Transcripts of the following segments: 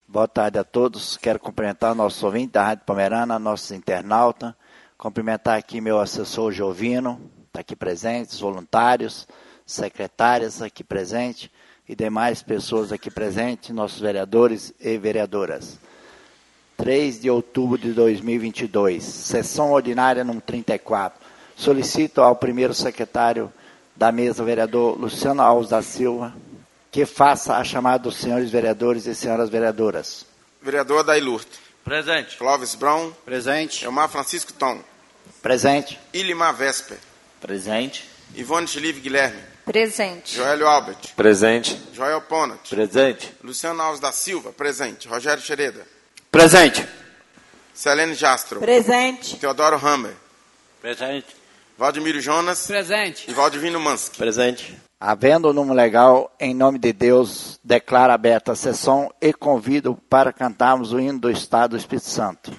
Boa tarde a todos. Quero cumprimentar nossos ouvintes da Rádio Pomerana, nossos internautas. Cumprimentar aqui meu assessor Jovino, está aqui presente, os voluntários, secretárias aqui presentes e demais pessoas aqui presentes, nossos vereadores e vereadoras. 3 de outubro de 2022, sessão ordinária número 34. Solicito ao primeiro secretário da mesa, vereador Luciano Alves da Silva, que faça a chamada dos senhores vereadores e senhoras vereadoras. Vereador Adailurto. Presente. Clóvis Brown. Presente. Elmar Francisco Tom. Presente. Ilimar Vesper. Presente. Ivone Chilive Guilherme. Presente. Joélio Albert. Presente. Joel Ponat. Presente. Luciano Alves da Silva. Presente. Rogério Xereda. Presente. Selene Jastro. Presente. Teodoro Hammer. Presente. Valdemiro Jonas. Presente. E Valdivino Mansky. Presente. Havendo o número legal, em nome de Deus, declaro aberta a sessão e convido para cantarmos o hino do Estado do Espírito Santo.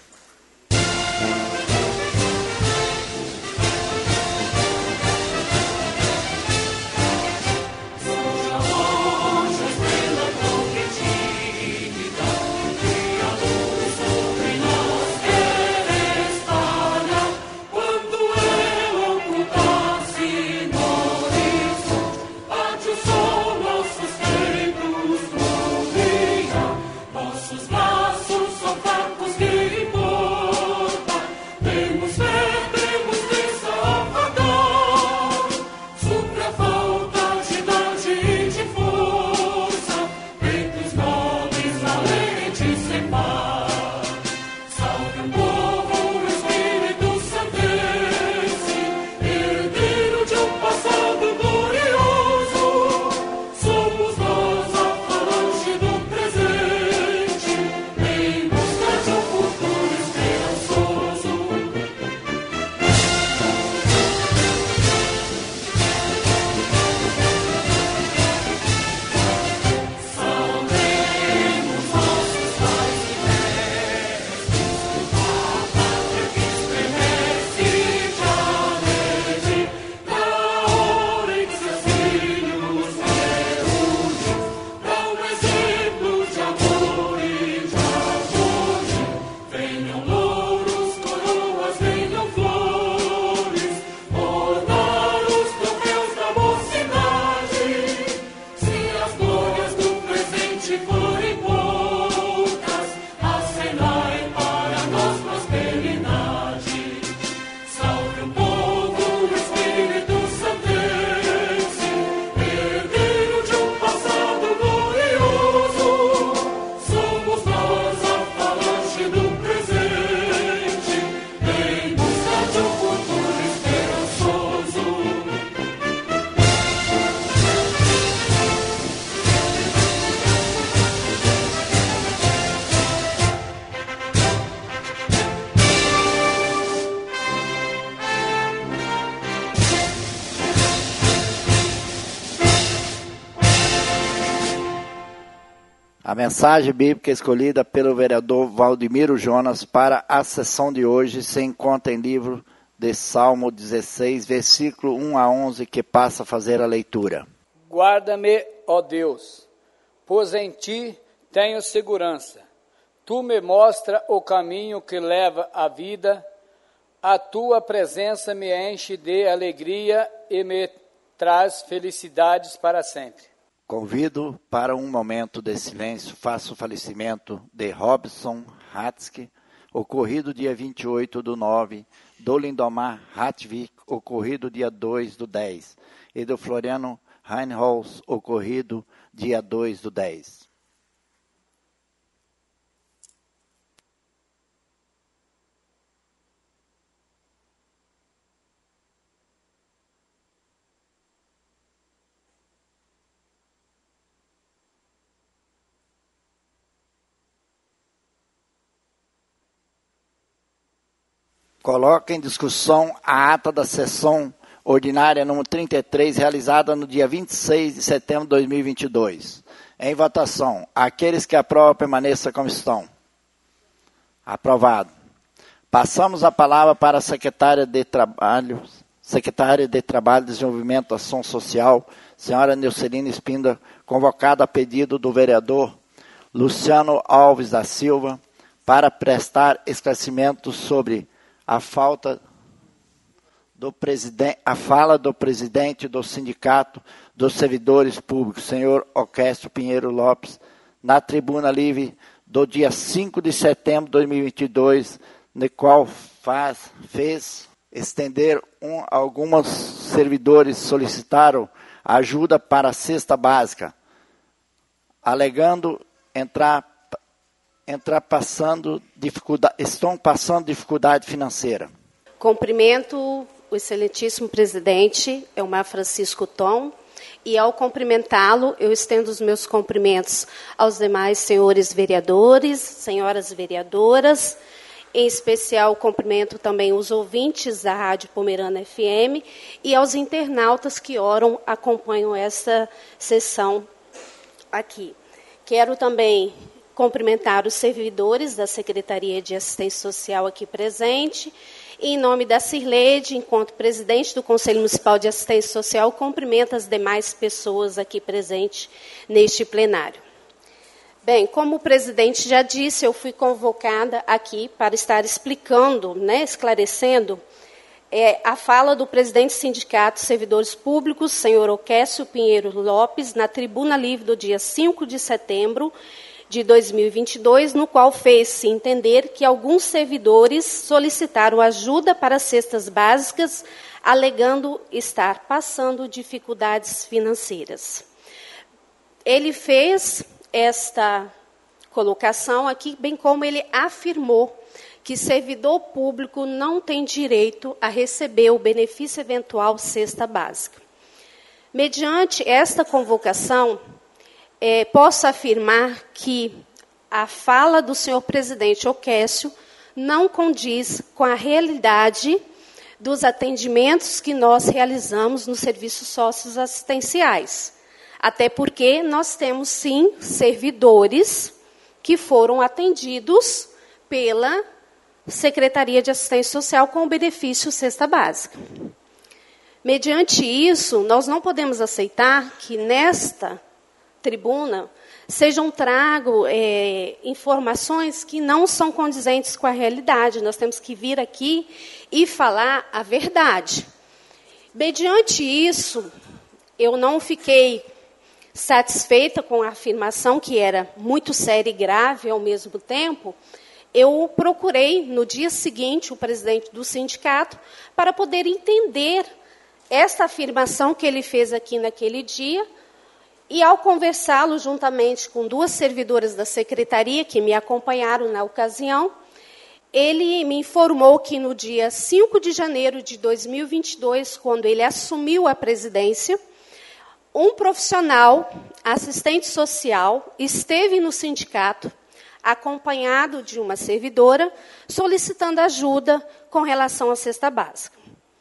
A mensagem bíblica escolhida pelo vereador Valdemiro Jonas para a sessão de hoje se encontra em livro de Salmo 16, versículo 1 a 11, que passa a fazer a leitura. Guarda-me, ó Deus, pois em ti tenho segurança. Tu me mostra o caminho que leva à vida. A tua presença me enche de alegria e me traz felicidades para sempre. Convido para um momento de silêncio, faço o falecimento de Robson Hatzke, ocorrido dia 28/9, do Lindomar Hartwig, ocorrido dia 2/10, e do Floriano Reinholz, ocorrido dia 2/10. Coloca em discussão a ata da sessão ordinária número 33, realizada no dia 26 de setembro de 2022. Em votação, aqueles que aprovam permaneçam como estão. Aprovado. Passamos a palavra para a secretária de Trabalho, Desenvolvimento e Ação Social, senhora Neucelina Espíndola, convocada a pedido do vereador Luciano Alves da Silva, para prestar esclarecimento sobre a fala do presidente do Sindicato dos Servidores Públicos, senhor Oquécio Pinheiro Lopes, na tribuna livre do dia 5 de setembro de 2022, no qual fez estender alguns servidores solicitaram ajuda para a cesta básica, alegando estão passando dificuldade financeira. Cumprimento o excelentíssimo presidente, Elmar Francisco Tom, e ao cumprimentá-lo, eu estendo os meus cumprimentos aos demais senhores vereadores, senhoras vereadoras, em especial cumprimento também os ouvintes da Rádio Pomerana FM e aos internautas que acompanham essa sessão aqui. Quero também cumprimentar os servidores da Secretaria de Assistência Social aqui presente. E, em nome da Cirleide, enquanto presidente do Conselho Municipal de Assistência Social, cumprimento as demais pessoas aqui presentes neste plenário. Bem, como o presidente já disse, eu fui convocada aqui para estar explicando, esclarecendo a fala do presidente do Sindicato de Servidores Públicos, senhor Oquécio Pinheiro Lopes, na tribuna livre do dia 5 de setembro de 2022, no qual fez-se entender que alguns servidores solicitaram ajuda para cestas básicas, alegando estar passando dificuldades financeiras. Ele fez esta colocação aqui, bem como ele afirmou que servidor público não tem direito a receber o benefício eventual cesta básica. Mediante esta convocação, posso afirmar que a fala do senhor presidente Oquécio não condiz com a realidade dos atendimentos que nós realizamos nos serviços socioassistenciais. Até porque nós temos, sim, servidores que foram atendidos pela Secretaria de Assistência Social com o benefício cesta básica. Mediante isso, nós não podemos aceitar que nesta tribuna sejam trago informações que não são condizentes com a realidade. Nós temos que vir aqui e falar a verdade. Mediante isso, eu não fiquei satisfeita com a afirmação, que era muito séria e grave ao mesmo tempo. Eu procurei, no dia seguinte, o presidente do sindicato para poder entender essa afirmação que ele fez aqui naquele dia. E, ao conversá-lo juntamente com duas servidoras da secretaria que me acompanharam na ocasião, ele me informou que no dia 5 de janeiro de 2022, quando ele assumiu a presidência, um profissional, assistente social, esteve no sindicato, acompanhado de uma servidora, solicitando ajuda com relação à cesta básica.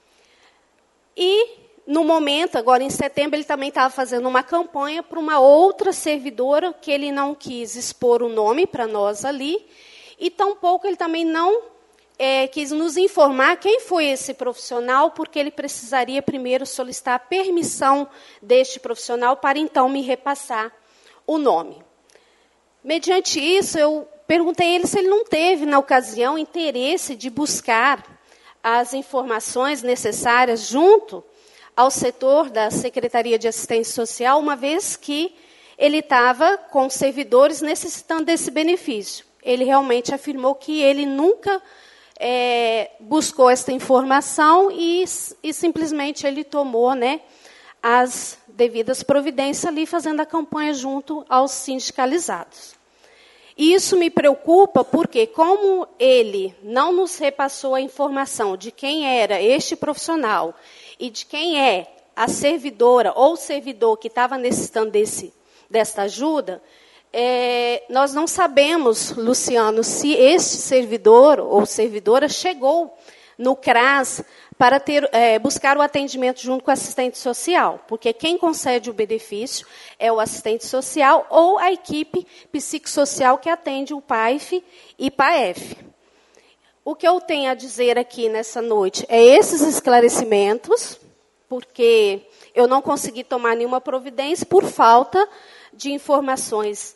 E, no momento, agora em setembro, ele também estava fazendo uma campanha para uma outra servidora, que ele não quis expor o nome para nós ali, e tampouco ele também não quis nos informar quem foi esse profissional, porque ele precisaria primeiro solicitar a permissão deste profissional para então me repassar o nome. Mediante isso, eu perguntei a ele se ele não teve, na ocasião, interesse de buscar as informações necessárias junto ao setor da Secretaria de Assistência Social, uma vez que ele estava com servidores necessitando desse benefício. Ele realmente afirmou que ele nunca buscou essa informação e simplesmente ele tomou as devidas providências ali, fazendo a campanha junto aos sindicalizados. E isso me preocupa porque, como ele não nos repassou a informação de quem era este profissional e de quem é a servidora ou servidor que estava necessitando desta ajuda, nós não sabemos, Luciano, se este servidor ou servidora chegou no CRAS para buscar o atendimento junto com o assistente social, porque quem concede o benefício é o assistente social ou a equipe psicossocial que atende o PAIF e PAEF. O que eu tenho a dizer aqui nessa noite é esses esclarecimentos, porque eu não consegui tomar nenhuma providência por falta de informações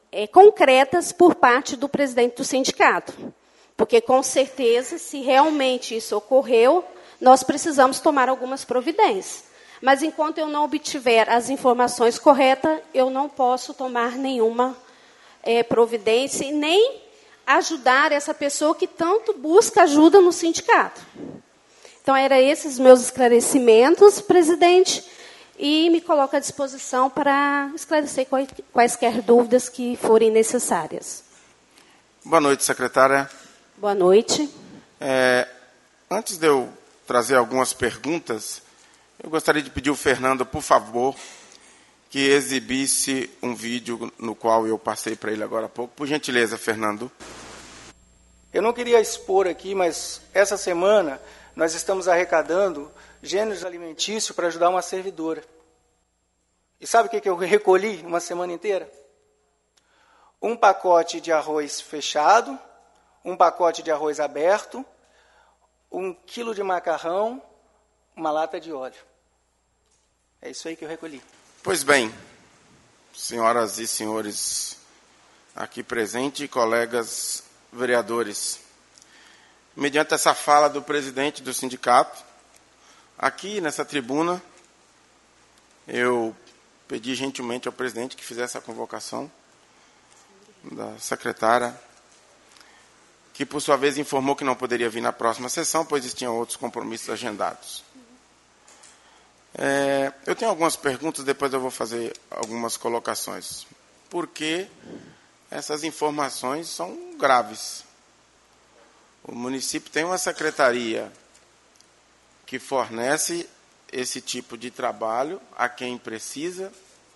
concretas por parte do presidente do sindicato. Porque, com certeza, se realmente isso ocorreu, nós precisamos tomar algumas providências. Mas, enquanto eu não obtiver as informações corretas, eu não posso tomar nenhuma providência e nem ajudar essa pessoa que tanto busca ajuda no sindicato. Então, eram esses meus esclarecimentos, presidente, e me coloco à disposição para esclarecer quaisquer dúvidas que forem necessárias. Boa noite, secretária. Boa noite. Antes de eu trazer algumas perguntas, eu gostaria de pedir ao Fernando, por favor, que exibisse um vídeo no qual eu passei para ele agora há pouco. Por gentileza, Fernando. Eu não queria expor aqui, mas essa semana nós estamos arrecadando gêneros alimentícios para ajudar uma servidora. E sabe o que eu recolhi uma semana inteira? Um pacote de arroz fechado, um pacote de arroz aberto, 1 quilo de macarrão, uma lata de óleo. É isso aí que eu recolhi. Pois bem, senhoras e senhores aqui presentes e colegas vereadores, mediante essa fala do presidente do sindicato, aqui nessa tribuna, eu pedi gentilmente ao presidente que fizesse a convocação da secretária, que por sua vez informou que não poderia vir na próxima sessão, pois tinham outros compromissos agendados. Eu tenho algumas perguntas, depois eu vou fazer algumas colocações. Porque essas informações são graves. O município tem uma secretaria que fornece esse tipo de trabalho a quem precisa.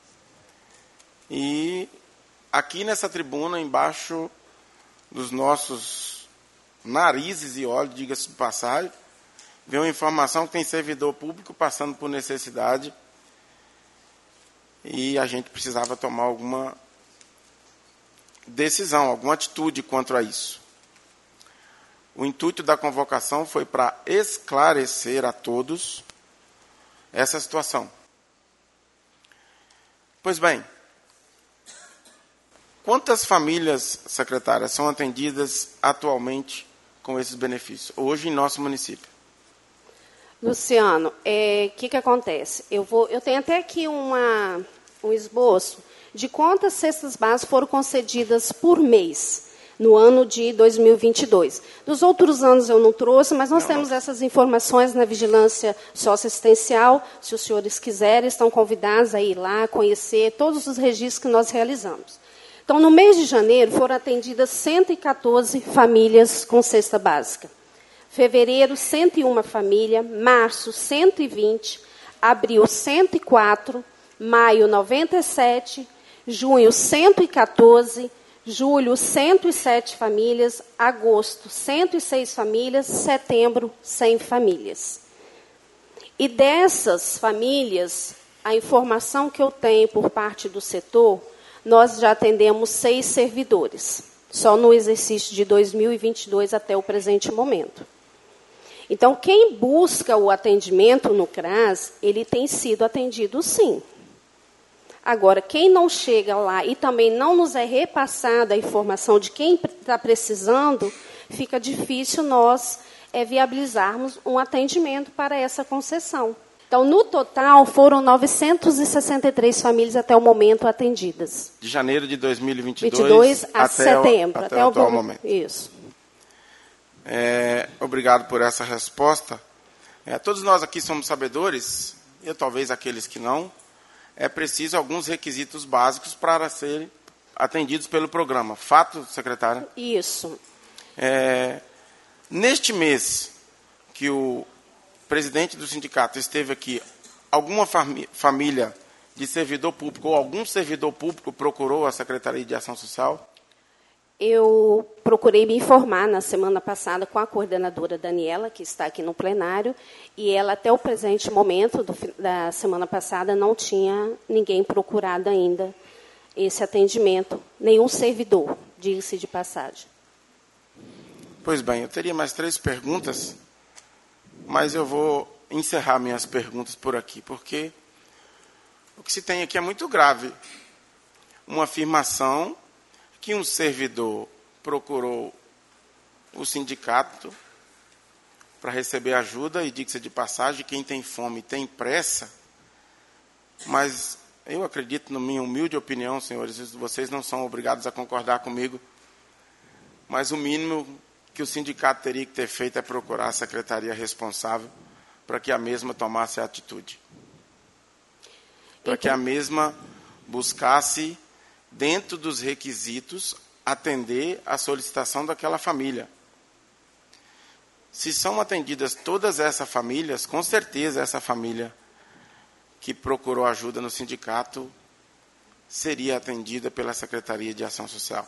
E aqui nessa tribuna, embaixo dos nossos narizes e olhos, diga-se de passagem, vem uma informação que tem servidor público passando por necessidade e a gente precisava tomar alguma decisão, alguma atitude quanto a isso. O intuito da convocação foi para esclarecer a todos essa situação. Pois bem, quantas famílias, secretária, são atendidas atualmente com esses benefícios, hoje em nosso município? Luciano, o que acontece? Eu tenho até aqui um esboço de quantas cestas básicas foram concedidas por mês no ano de 2022. Dos outros anos eu não trouxe, mas nós temos essas informações na vigilância socioassistencial. Se os senhores quiserem, estão convidados a ir lá, conhecer todos os registros que nós realizamos. Então, no mês de janeiro, foram atendidas 114 famílias com cesta básica. Fevereiro, 101 famílias. Março, 120. Abril, 104. Maio, 97. Junho, 114. Julho, 107 famílias. Agosto, 106 famílias. Setembro, 100 famílias. E dessas famílias, a informação que eu tenho por parte do setor, nós já atendemos 6 servidores, só no exercício de 2022 até o presente momento. Então, quem busca o atendimento no CRAS, ele tem sido atendido sim. Agora, quem não chega lá e também não nos é repassada a informação de quem está precisando, fica difícil nós viabilizarmos um atendimento para essa concessão. Então, no total, foram 963 famílias até o momento atendidas. De janeiro de 2022 a setembro. Até o atual momento. Isso. Obrigado por essa resposta. Todos nós aqui somos sabedores, e talvez aqueles que não, é preciso alguns requisitos básicos para serem atendidos pelo programa. Fato, secretária? Isso. Neste mês que o presidente do sindicato esteve aqui, alguma família de servidor público ou algum servidor público procurou a Secretaria de Ação Social? Eu procurei me informar na semana passada com a coordenadora Daniela, que está aqui no plenário, e ela, até o presente momento da semana passada, não tinha ninguém procurado ainda esse atendimento, nenhum servidor, diga-se de passagem. Pois bem, eu teria mais 3 perguntas, mas eu vou encerrar minhas perguntas por aqui, porque o que se tem aqui é muito grave. Uma afirmação que um servidor procurou o sindicato para receber ajuda, e diga-se de passagem, quem tem fome tem pressa, mas eu acredito, na minha humilde opinião, senhores, vocês não são obrigados a concordar comigo, mas o mínimo que o sindicato teria que ter feito é procurar a secretaria responsável para que a mesma tomasse a atitude. Para que a mesma buscasse, dentro dos requisitos, atender a solicitação daquela família. Se são atendidas todas essas famílias, com certeza essa família que procurou ajuda no sindicato seria atendida pela Secretaria de Ação Social.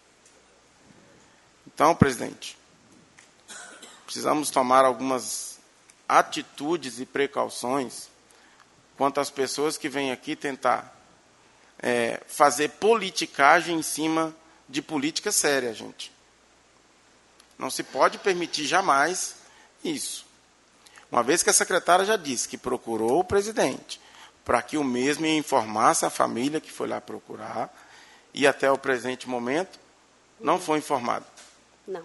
Então, presidente, precisamos tomar algumas atitudes e precauções quanto às pessoas que vêm aqui tentar fazer politicagem em cima de política séria, gente. Não se pode permitir jamais isso. Uma vez que a secretária já disse que procurou o presidente para que o mesmo informasse a família que foi lá procurar, e até o presente momento não foi informado. Não.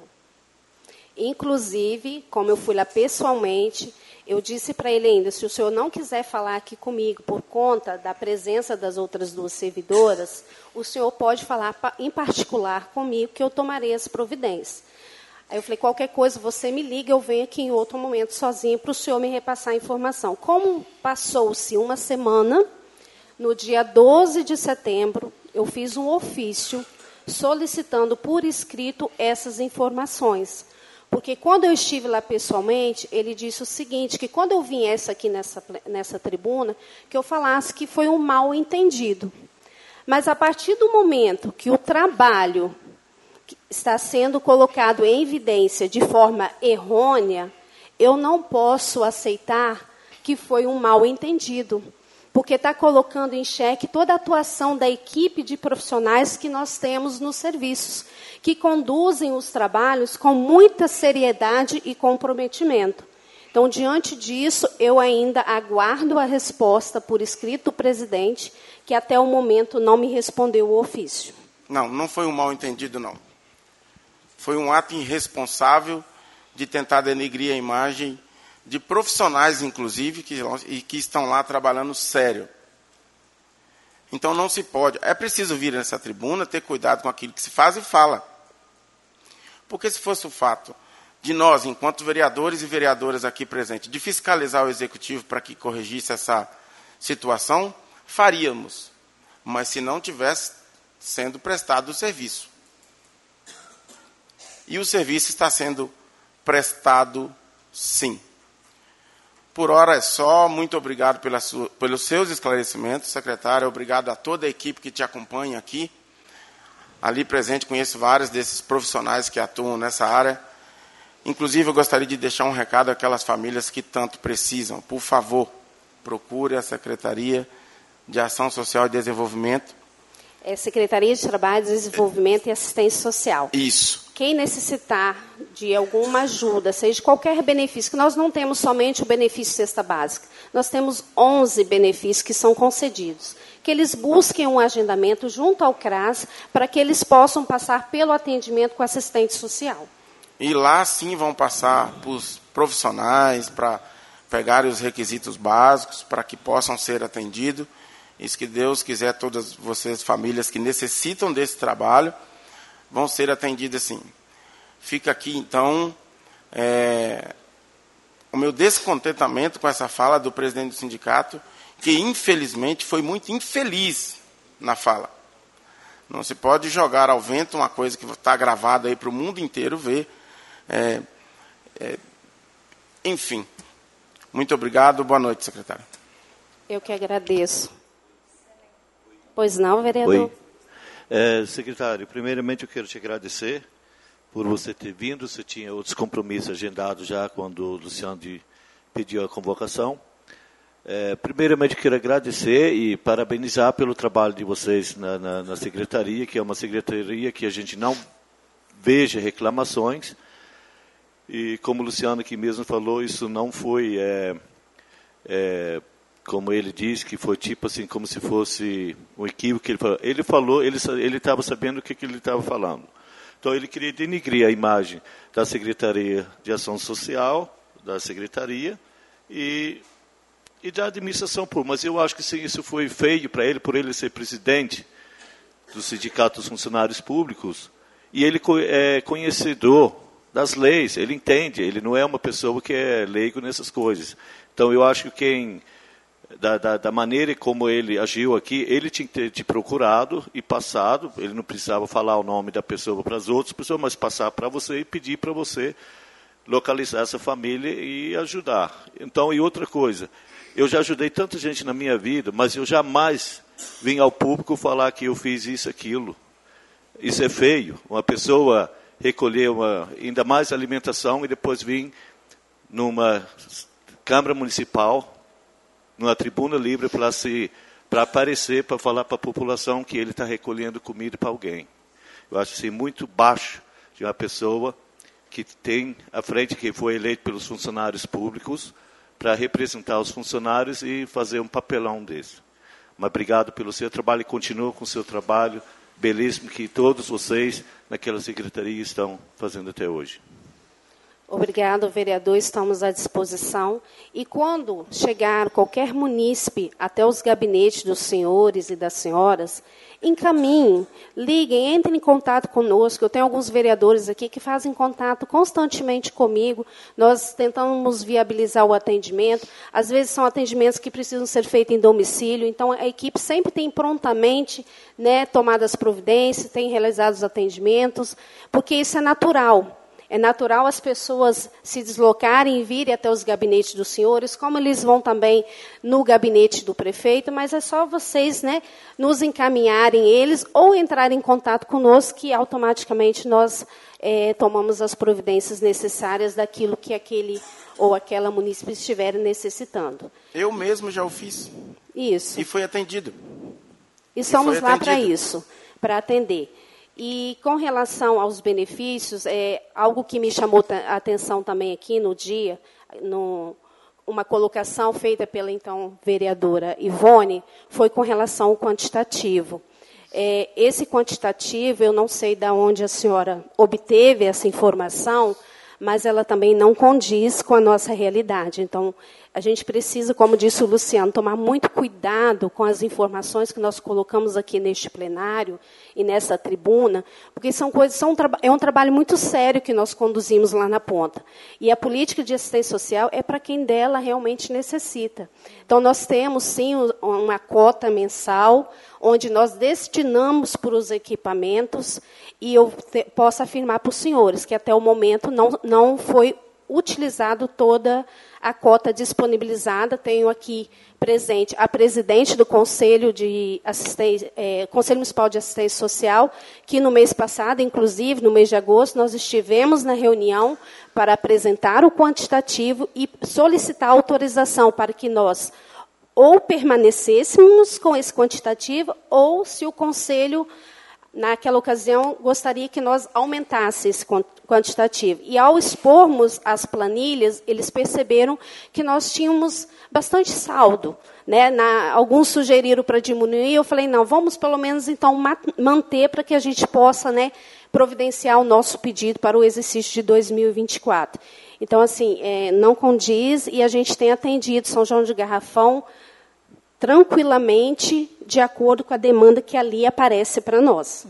Inclusive, como eu fui lá pessoalmente, eu disse para ele ainda, se o senhor não quiser falar aqui comigo por conta da presença das outras duas servidoras, o senhor pode falar em particular comigo que eu tomarei as providências. Aí eu falei, qualquer coisa, você me liga, eu venho aqui em outro momento sozinho para o senhor me repassar a informação. Como passou-se uma semana, no dia 12 de setembro, eu fiz um ofício solicitando por escrito essas informações. Porque quando eu estive lá pessoalmente, ele disse o seguinte, que quando eu viesse aqui nessa tribuna, que eu falasse que foi um mal entendido. Mas a partir do momento que o trabalho está sendo colocado em evidência de forma errônea, eu não posso aceitar que foi um mal entendido, porque está colocando em xeque toda a atuação da equipe de profissionais que nós temos nos serviços, que conduzem os trabalhos com muita seriedade e comprometimento. Então, diante disso, eu ainda aguardo a resposta por escrito do presidente, que até o momento não me respondeu o ofício. Não foi um mal entendido, não. Foi um ato irresponsável de tentar denegrir a imagem de profissionais, inclusive, que estão lá trabalhando sério. Então, não se pode. É preciso vir nessa tribuna, ter cuidado com aquilo que se faz e fala. Porque se fosse o fato de nós, enquanto vereadores e vereadoras aqui presentes, de fiscalizar o Executivo para que corrigisse essa situação, faríamos. Mas se não tivesse sendo prestado o serviço. E o serviço está sendo prestado, sim. Por hora é só. Muito obrigado pelos seus esclarecimentos, secretária. Obrigado a toda a equipe que te acompanha aqui. Ali presente, conheço vários desses profissionais que atuam nessa área. Inclusive, eu gostaria de deixar um recado àquelas famílias que tanto precisam. Por favor, procure a Secretaria de Ação Social e Desenvolvimento. É Secretaria de Trabalho, Desenvolvimento e Assistência Social. Isso. Quem necessitar de alguma ajuda, seja qualquer benefício, que nós não temos somente o benefício cesta básica, nós temos 11 benefícios que são concedidos. Que eles busquem um agendamento junto ao CRAS para que eles possam passar pelo atendimento com assistente social. E lá, sim, vão passar para os profissionais, para pegarem os requisitos básicos, para que possam ser atendidos. E se Deus quiser, todas vocês, famílias que necessitam desse trabalho, vão ser atendidas sim. Fica aqui, então, o meu descontentamento com essa fala do presidente do sindicato, que, infelizmente, foi muito infeliz na fala. Não se pode jogar ao vento uma coisa que está gravada aí para o mundo inteiro ver. Enfim. Muito obrigado. Boa noite, secretário. Eu que agradeço. Pois não, vereador? Oi. Secretário, primeiramente eu quero te agradecer por você ter vindo. Você tinha outros compromissos agendados já quando o Luciano pediu a convocação. Primeiramente eu quero agradecer e parabenizar pelo trabalho de vocês na secretaria, que é uma secretaria que a gente não veja reclamações. E como o Luciano aqui mesmo falou, isso não foi como ele disse, que foi tipo assim, como se fosse um equívoco que ele falou. Ele estava sabendo o que ele estava falando. Então, ele queria denigrir a imagem da Secretaria de Ação Social, da Secretaria, e da administração pública. Mas eu acho que sim, isso foi feio para ele, por ele ser presidente do Sindicato dos Funcionários Públicos, e ele é conhecedor das leis, ele entende, ele não é uma pessoa que é leigo nessas coisas. Então, eu acho que da maneira como ele agiu aqui, ele tinha que ter te procurado e passado, ele não precisava falar o nome da pessoa para as outras pessoas, mas passar para você e pedir para você localizar essa família e ajudar. Então, e outra coisa, eu já ajudei tanta gente na minha vida, mas eu jamais vim ao público falar que eu fiz isso, aquilo. Isso é feio. Uma pessoa recolher ainda mais alimentação e depois vir numa Câmara Municipal, numa tribuna livre para aparecer, para falar para a população que ele está recolhendo comida para alguém. Eu acho assim, muito baixo de uma pessoa que tem à frente, que foi eleito pelos funcionários públicos, para representar os funcionários e fazer um papelão desse. Mas obrigado pelo seu trabalho e continua com o seu trabalho belíssimo que todos vocês naquela secretaria estão fazendo até hoje. Obrigado, vereador, estamos à disposição. E quando chegar qualquer munícipe até os gabinetes dos senhores e das senhoras, encaminhem, liguem, entrem em contato conosco. Eu tenho alguns vereadores aqui que fazem contato constantemente comigo. Nós tentamos viabilizar o atendimento. Às vezes são atendimentos que precisam ser feitos em domicílio. Então, a equipe sempre tem prontamente, né, tomado as providências, tem realizado os atendimentos, porque isso é natural. É natural as pessoas se deslocarem e virem até os gabinetes dos senhores, como eles vão também no gabinete do prefeito, mas é só vocês, né, nos encaminharem eles ou entrarem em contato conosco, que automaticamente nós tomamos as providências necessárias daquilo que aquele ou aquela munícipe estiver necessitando. Eu mesmo já o fiz. Isso. E foi atendido. E somos lá para isso, para atender. E com relação aos benefícios, algo que me chamou a atenção também aqui no dia, uma colocação feita pela então vereadora Ivone, foi com relação ao quantitativo. Esse quantitativo, eu não sei de onde a senhora obteve essa informação, mas ela também não condiz com a nossa realidade. Então, a gente precisa, como disse o Luciano, tomar muito cuidado com as informações que nós colocamos aqui neste plenário e nessa tribuna, porque é um trabalho muito sério que nós conduzimos lá na ponta. E a política de assistência social é para quem dela realmente necessita. Então, nós temos, sim, uma cota mensal, onde nós destinamos para os equipamentos, e eu posso afirmar para os senhores que, até o momento, não foi utilizado toda a cota disponibilizada. Tenho aqui presente a presidente do Conselho Municipal de Assistência Social, que no mês passado, inclusive, no mês de agosto, nós estivemos na reunião para apresentar o quantitativo e solicitar autorização para que nós ou permanecêssemos com esse quantitativo, ou se o Conselho, naquela ocasião, gostaria que nós aumentássemos esse quantitativo. E, ao expormos as planilhas, eles perceberam que nós tínhamos bastante saldo, né? Alguns sugeriram para diminuir, eu falei, não, vamos pelo menos, então, manter para que a gente possa, né, providenciar o nosso pedido para o exercício de 2024. Então, assim, não condiz, e a gente tem atendido São João de Garrafão tranquilamente, de acordo com a demanda que ali aparece para nós.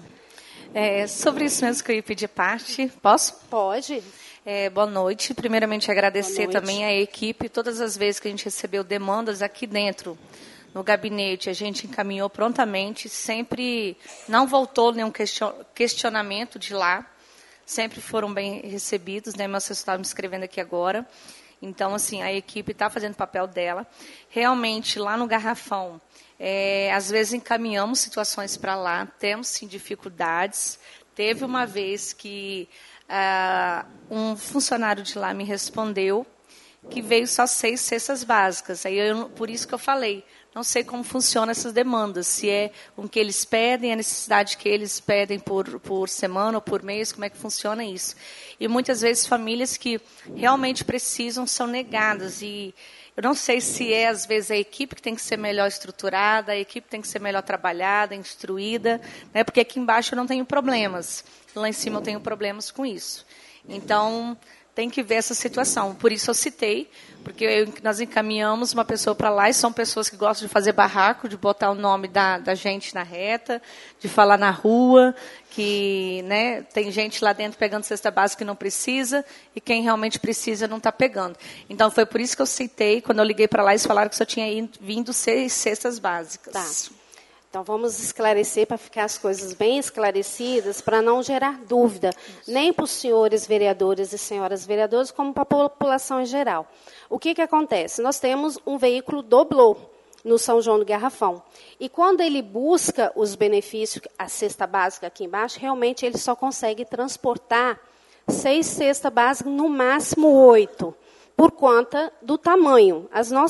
Sobre isso mesmo que eu ia pedir parte. Posso? Pode. Boa noite. Primeiramente, agradecer também à equipe. Todas as vezes que a gente recebeu demandas aqui dentro, no gabinete, a gente encaminhou prontamente, sempre não voltou nenhum questionamento de lá, sempre foram bem recebidos, né? Meu assessor estava me escrevendo aqui agora. Então, assim, a equipe está fazendo o papel dela. Realmente, lá no Garrafão, às vezes encaminhamos situações para lá, temos, sim, dificuldades. Teve uma vez que um funcionário de lá me respondeu que veio só 6 cestas básicas. Aí por isso que eu falei, não sei como funcionam essas demandas, se é o que eles pedem, a necessidade que eles pedem por semana ou por mês, como é que funciona isso. E muitas vezes famílias que realmente precisam são negadas, e eu não sei se é, às vezes, a equipe que tem que ser melhor estruturada, a equipe tem que ser melhor trabalhada, instruída, né, porque aqui embaixo eu não tenho problemas, lá em cima eu tenho problemas com isso. Então, tem que ver essa situação. Por isso eu citei, porque nós encaminhamos uma pessoa para lá, e são pessoas que gostam de fazer barraco, de botar o nome da gente na reta, de falar na rua, que, né, tem gente lá dentro pegando cesta básica que não precisa, e quem realmente precisa não está pegando. Então, foi por isso que eu citei, quando eu liguei para lá, eles falaram que só tinha vindo 6 cestas básicas. Tá. Então, vamos esclarecer para ficar as coisas bem esclarecidas, para não gerar dúvida, nem para os senhores vereadores e senhoras vereadoras, como para a população em geral. O que acontece? Nós temos um veículo doblô no São João do Garrafão. E quando ele busca os benefícios, a cesta básica aqui embaixo, realmente ele só consegue transportar 6 cestas básicas, no máximo 8. Por conta do tamanho.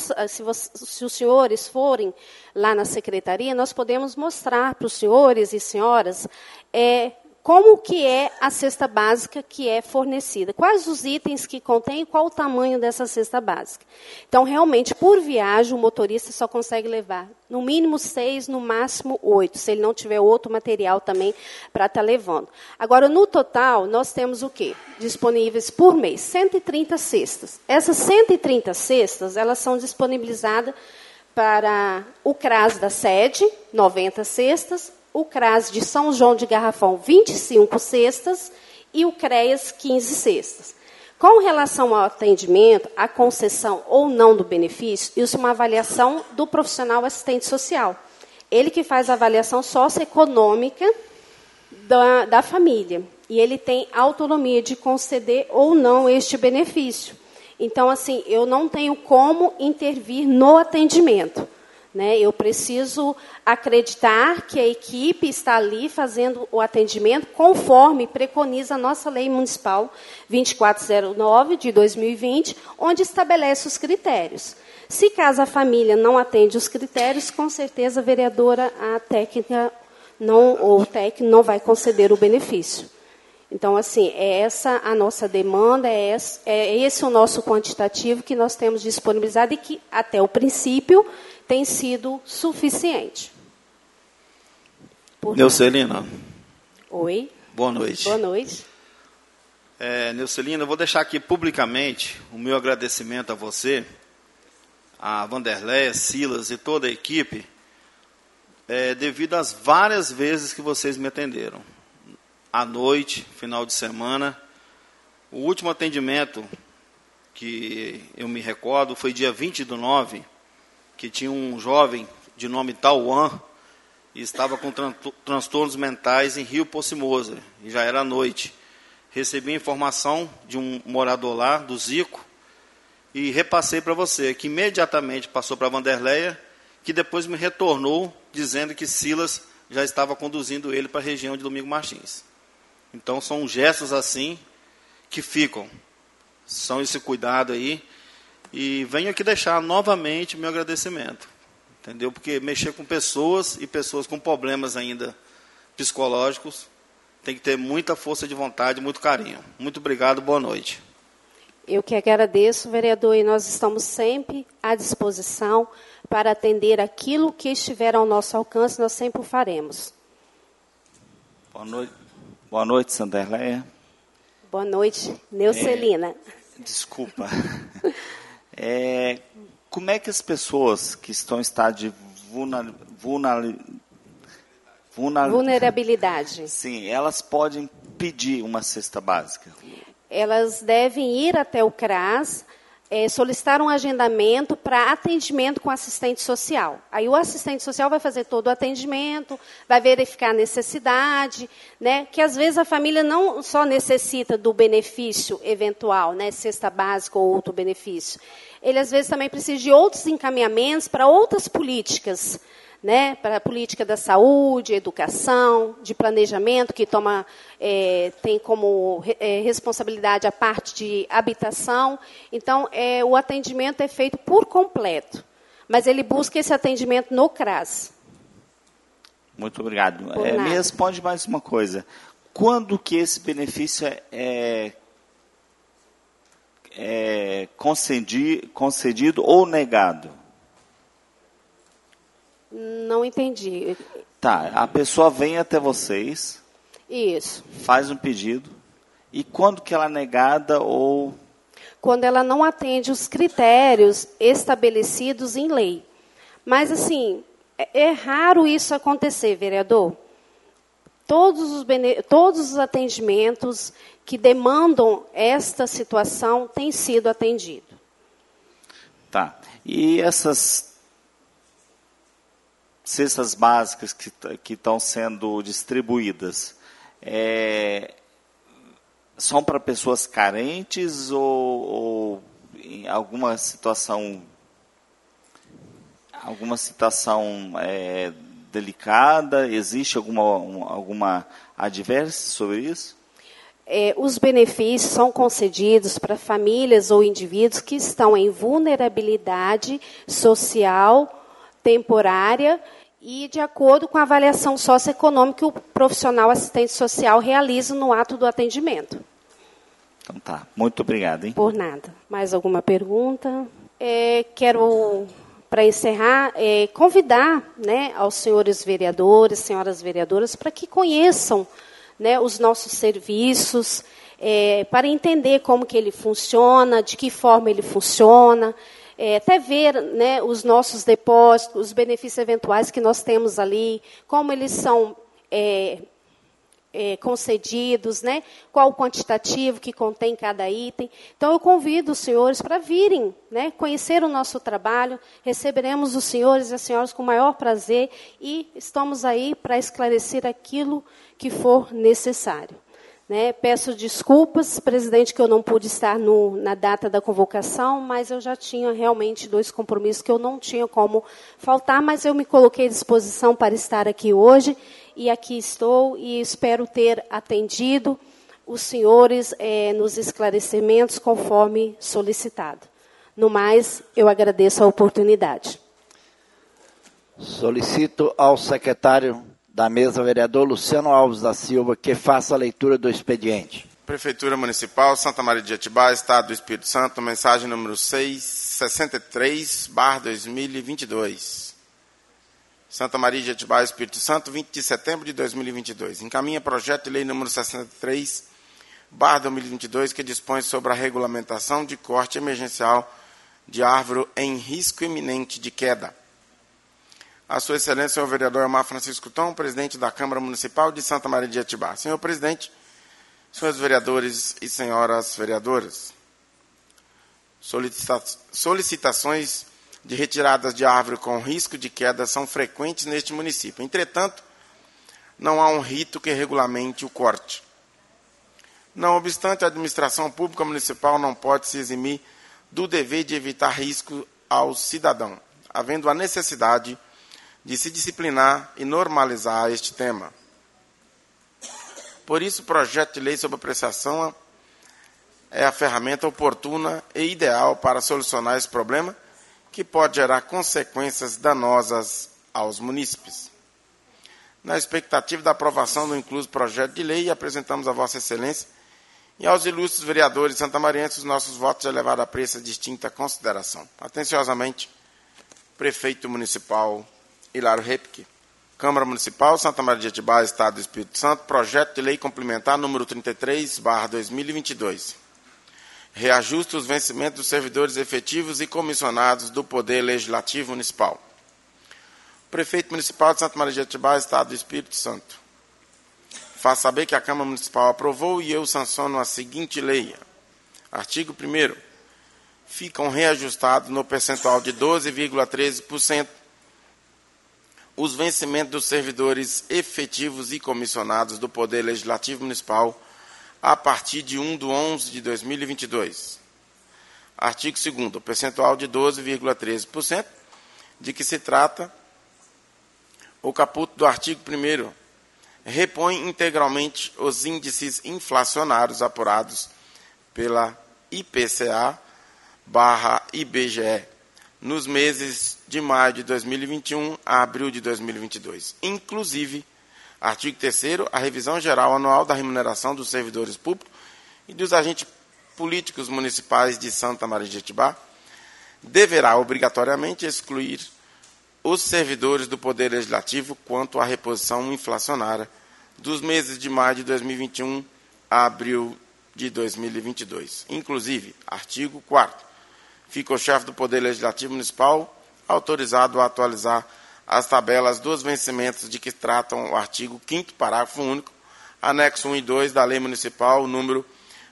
Se os senhores forem lá na secretaria, nós podemos mostrar para os senhores e senhoras como que é a cesta básica que é fornecida. Quais os itens que contém e qual o tamanho dessa cesta básica. Então, realmente, por viagem, o motorista só consegue levar no mínimo 6, no máximo 8, se ele não tiver outro material também para estar levando. Agora, no total, nós temos o quê? Disponíveis por mês, 130 cestas. Essas 130 cestas, elas são disponibilizadas para o CRAS da sede, 90 cestas, o CRAS de São João de Garrafão, 25 cestas, e o CREAS, 15 cestas. Com relação ao atendimento, a concessão ou não do benefício, isso é uma avaliação do profissional assistente social. Ele que faz a avaliação socioeconômica da família. E ele tem autonomia de conceder ou não este benefício. Então, assim, eu não tenho como intervir no atendimento. Né? Eu preciso acreditar que a equipe está ali fazendo o atendimento conforme preconiza a nossa lei municipal 2409 de 2020, onde estabelece os critérios. Se caso a família não atende os critérios, com certeza a vereadora, a técnica ou o técnico não vai conceder o benefício. Então, assim, é essa a nossa demanda, é esse o nosso quantitativo que nós temos disponibilizado e que, até o princípio, tem sido suficiente. Neucelina. Oi. Boa noite. Boa noite. Neucelina, eu vou deixar aqui publicamente o meu agradecimento a você, a Vanderleia, Silas e toda a equipe, devido às várias vezes que vocês me atenderam. À noite, final de semana. O último atendimento que eu me recordo foi dia 20/9, que tinha um jovem de nome Tauan e estava com transtornos mentais em Rio Pocimosa, e já era noite. Recebi informação de um morador lá, do Zico, e repassei para você, que imediatamente passou para a Vanderleia, que depois me retornou dizendo que Silas já estava conduzindo ele para a região de Domingo Martins. Então, são gestos assim que ficam. São esse cuidado aí. E venho aqui deixar novamente meu agradecimento. Entendeu? Porque mexer com pessoas e pessoas com problemas ainda psicológicos tem que ter muita força de vontade, muito carinho. Muito obrigado, boa noite. Eu que agradeço, vereador, e nós estamos sempre à disposição para atender aquilo que estiver ao nosso alcance, nós sempre o faremos. Boa noite, Sanderleia. Boa noite, Neucelina. Desculpa. Como é que as pessoas que estão em estado de vulnerabilidade, sim, elas podem pedir uma cesta básica? Elas devem ir até o CRAS, solicitar um agendamento para atendimento com assistente social. Aí o assistente social vai fazer todo o atendimento, vai verificar a necessidade, né, que às vezes a família não só necessita do benefício eventual, né, cesta básica ou outro benefício. Ele às vezes também precisa de outros encaminhamentos para outras políticas, né, para a política da saúde, educação, de planejamento, que tem como responsabilidade a parte de habitação. Então, o atendimento é feito por completo. Mas ele busca esse atendimento no CRAS. Muito obrigado. Me responde mais uma coisa. Quando que esse benefício é concedido ou negado? Não entendi. Tá, a pessoa vem até vocês. Isso. Faz um pedido. E quando que ela é negada ou... Quando ela não atende os critérios estabelecidos em lei. Mas, assim, é raro isso acontecer, vereador. Todos os atendimentos que demandam esta situação têm sido atendidos. Tá. E essas cestas básicas que estão sendo distribuídas, são para pessoas carentes ou em alguma situação delicada? Existe alguma adversa sobre isso? Os benefícios são concedidos para famílias ou indivíduos que estão em vulnerabilidade social temporária e de acordo com a avaliação socioeconômica que o profissional assistente social realiza no ato do atendimento. Então tá, muito obrigado, hein? Por nada. Mais alguma pergunta? Quero, para encerrar, convidar, né, aos senhores vereadores, senhoras vereadoras, para que conheçam, né, os nossos serviços, para entender como que ele funciona, de que forma ele funciona, até ver, né, os nossos depósitos, os benefícios eventuais que nós temos ali, como eles são concedidos, né, qual o quantitativo que contém cada item. Então, eu convido os senhores para virem, né, conhecer o nosso trabalho, receberemos os senhores e as senhoras com o maior prazer e estamos aí para esclarecer aquilo que for necessário. Né? Peço desculpas, presidente, que eu não pude estar na data da convocação, mas eu já tinha realmente 2 compromissos que eu não tinha como faltar, mas eu me coloquei à disposição para estar aqui hoje, e aqui estou, e espero ter atendido os senhores nos esclarecimentos conforme solicitado. No mais, eu agradeço a oportunidade. Solicito ao secretário da mesa, vereador Luciano Alves da Silva, que faça a leitura do expediente. Prefeitura Municipal, Santa Maria de Atibaia, Estado do Espírito Santo, mensagem número 663/2022. Santa Maria de Atibaia, Espírito Santo, 20 de setembro de 2022. Encaminha projeto de lei número 63/2022, que dispõe sobre a regulamentação de corte emergencial de árvore em risco iminente de queda. A Sua Excelência, o vereador Omar Francisco Tom, presidente da Câmara Municipal de Santa Maria de Atibaia. Senhor presidente, senhores vereadores e senhoras vereadoras, solicitações de retiradas de árvore com risco de queda são frequentes neste município. Entretanto, não há um rito que regulamente o corte. Não obstante, a administração pública municipal não pode se eximir do dever de evitar risco ao cidadão, havendo a necessidade de se disciplinar e normalizar este tema. Por isso, o projeto de lei sobre apreciação é a ferramenta oportuna e ideal para solucionar esse problema, que pode gerar consequências danosas aos munícipes. Na expectativa da aprovação do incluso projeto de lei, apresentamos a Vossa Excelência e aos ilustres vereadores santamarienses os nossos votos de elevado apreço e distinta consideração. Atenciosamente, Prefeito Municipal Hilário Repke. Câmara Municipal, Santa Maria de Atibaia, Estado do Espírito Santo, projeto de lei complementar número 33/2022. Reajuste os vencimentos dos servidores efetivos e comissionados do Poder Legislativo Municipal. Prefeito Municipal de Santa Maria de Atibaia, Estado do Espírito Santo. Faz saber que a Câmara Municipal aprovou e eu sanciono a seguinte lei. Artigo 1º. Ficam reajustados no percentual de 12,13% os vencimentos dos servidores efetivos e comissionados do Poder Legislativo Municipal a partir de 1/11 de 2022. Artigo 2º. O percentual de 12,13% de que se trata o caput do artigo 1º repõe integralmente os índices inflacionários apurados pela IPCA/IBGE, nos meses de maio de 2021 a abril de 2022. Inclusive, artigo 3º, a revisão geral anual da remuneração dos servidores públicos e dos agentes políticos municipais de Santa Maria de Jetibá deverá obrigatoriamente excluir os servidores do Poder Legislativo quanto à reposição inflacionária dos meses de maio de 2021 a abril de 2022. Inclusive, artigo 4º, fica o chefe do Poder Legislativo Municipal autorizado a atualizar as tabelas dos vencimentos de que tratam o artigo 5º, parágrafo único, anexo 1 e 2 da Lei Municipal número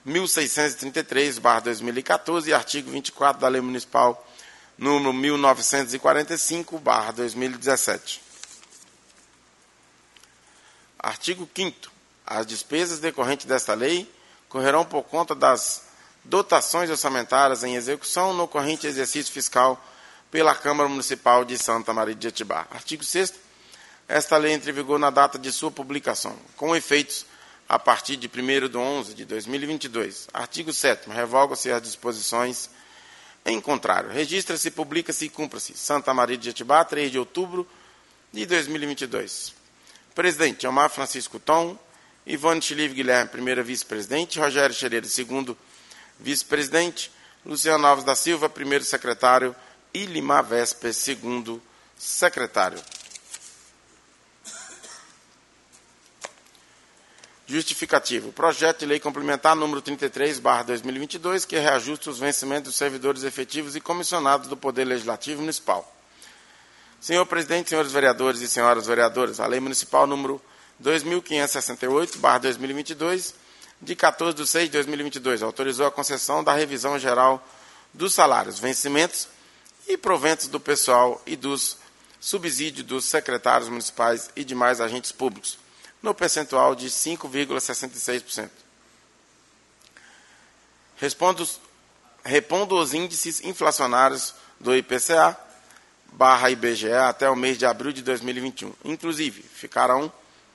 1633/2014 e artigo 24 da Lei Municipal número 1945/2017. Artigo 5º. As despesas decorrentes desta lei correrão por conta das dotações orçamentárias em execução no corrente exercício fiscal pela Câmara Municipal de Santa Maria de Jetibá. Artigo 6º. Esta lei entra em vigor na data de sua publicação, com efeitos a partir de 1º/11/2022. Artigo 7º. Revoga-se as disposições em contrário. Registra-se, publica-se e cumpra-se. Santa Maria de Jetibá, 3 de outubro de 2022. Presidente, Omar Francisco Tom. Ivone Chilive Guilherme, primeira vice-presidente. Rogério Xereira, segundo vice-presidente. Luciano Alves da Silva, primeiro secretário. E Limar Vesper, segundo secretário. Justificativo. Projeto de lei complementar número 33/2022, que reajusta os vencimentos dos servidores efetivos e comissionados do Poder Legislativo Municipal. Senhor presidente, senhores vereadores e senhoras vereadoras, a Lei Municipal número 2568/2022, de 14 de 6 de 2022, autorizou a concessão da revisão geral dos salários, vencimentos e proventos do pessoal e dos subsídios dos secretários municipais e demais agentes públicos, no percentual de 5,66%. Repondo os índices inflacionários do IPCA/IBGE até o mês de abril de 2021. Inclusive, ficaram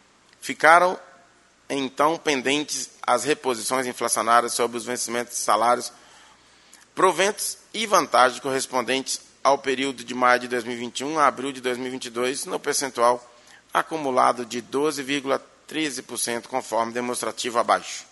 então pendentes as reposições inflacionárias sobre os vencimentos de salários, proventos e vantagens correspondentes ao período de maio de 2021 a abril de 2022, no percentual acumulado de 12,13%, conforme demonstrativo abaixo.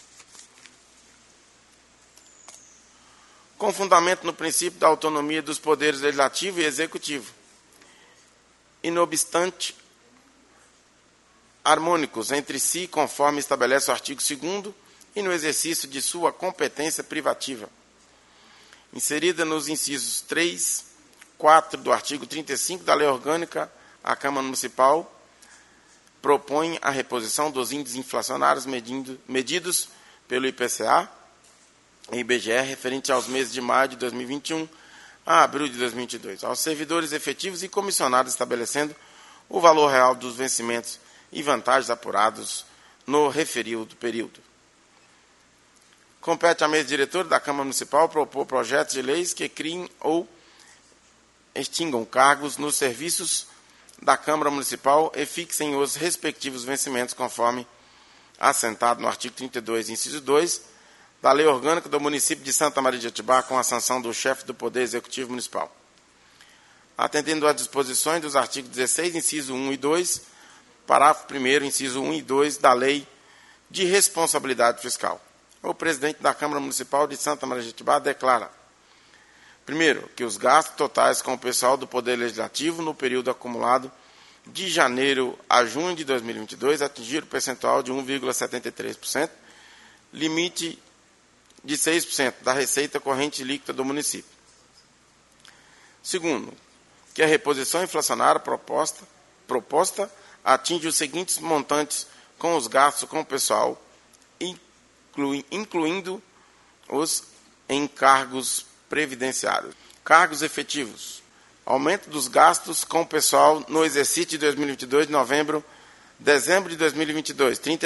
Com fundamento no princípio da autonomia dos poderes legislativo e executivo, e não obstante harmônicos entre si, conforme estabelece o artigo 2º, e no exercício de sua competência privativa, inserida nos incisos 3, 4 do artigo 35 da Lei Orgânica, a Câmara Municipal propõe a reposição dos índices inflacionários medidos pelo IPCA e IBGE referente aos meses de maio de 2021 a abril de 2022, aos servidores efetivos e comissionados, estabelecendo o valor real dos vencimentos e vantagens apurados no referido período. Compete à mesa diretora da Câmara Municipal propor projetos de leis que criem ou extingam cargos nos serviços da Câmara Municipal e fixem os respectivos vencimentos conforme assentado no artigo 32, inciso 2, da Lei Orgânica do Município de Santa Maria de Jetibá, com a sanção do chefe do Poder Executivo Municipal. Atendendo às disposições dos artigos 16, inciso 1 e 2, parágrafo 1º, inciso 1 e 2 da Lei de Responsabilidade Fiscal. O presidente da Câmara Municipal de Santa Maria de Jetibá declara: primeiro, que os gastos totais com o pessoal do Poder Legislativo no período acumulado de janeiro a junho de 2022 atingiram o percentual de 1,73%, limite de 6% da receita corrente líquida do município. Segundo, que a reposição inflacionária proposta atinge os seguintes montantes com os gastos com o pessoal, incluindo os encargos previdenciários. Cargos efetivos. Aumento dos gastos com o pessoal no exercício de 2022, dezembro de 2022, R$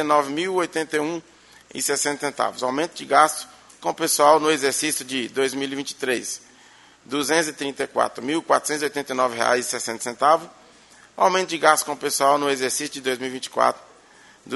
39.081,60. Aumento de gasto com o pessoal no exercício de 2023, R$ 234.489,60. Aumento de gasto com o pessoal no exercício de 2024, R$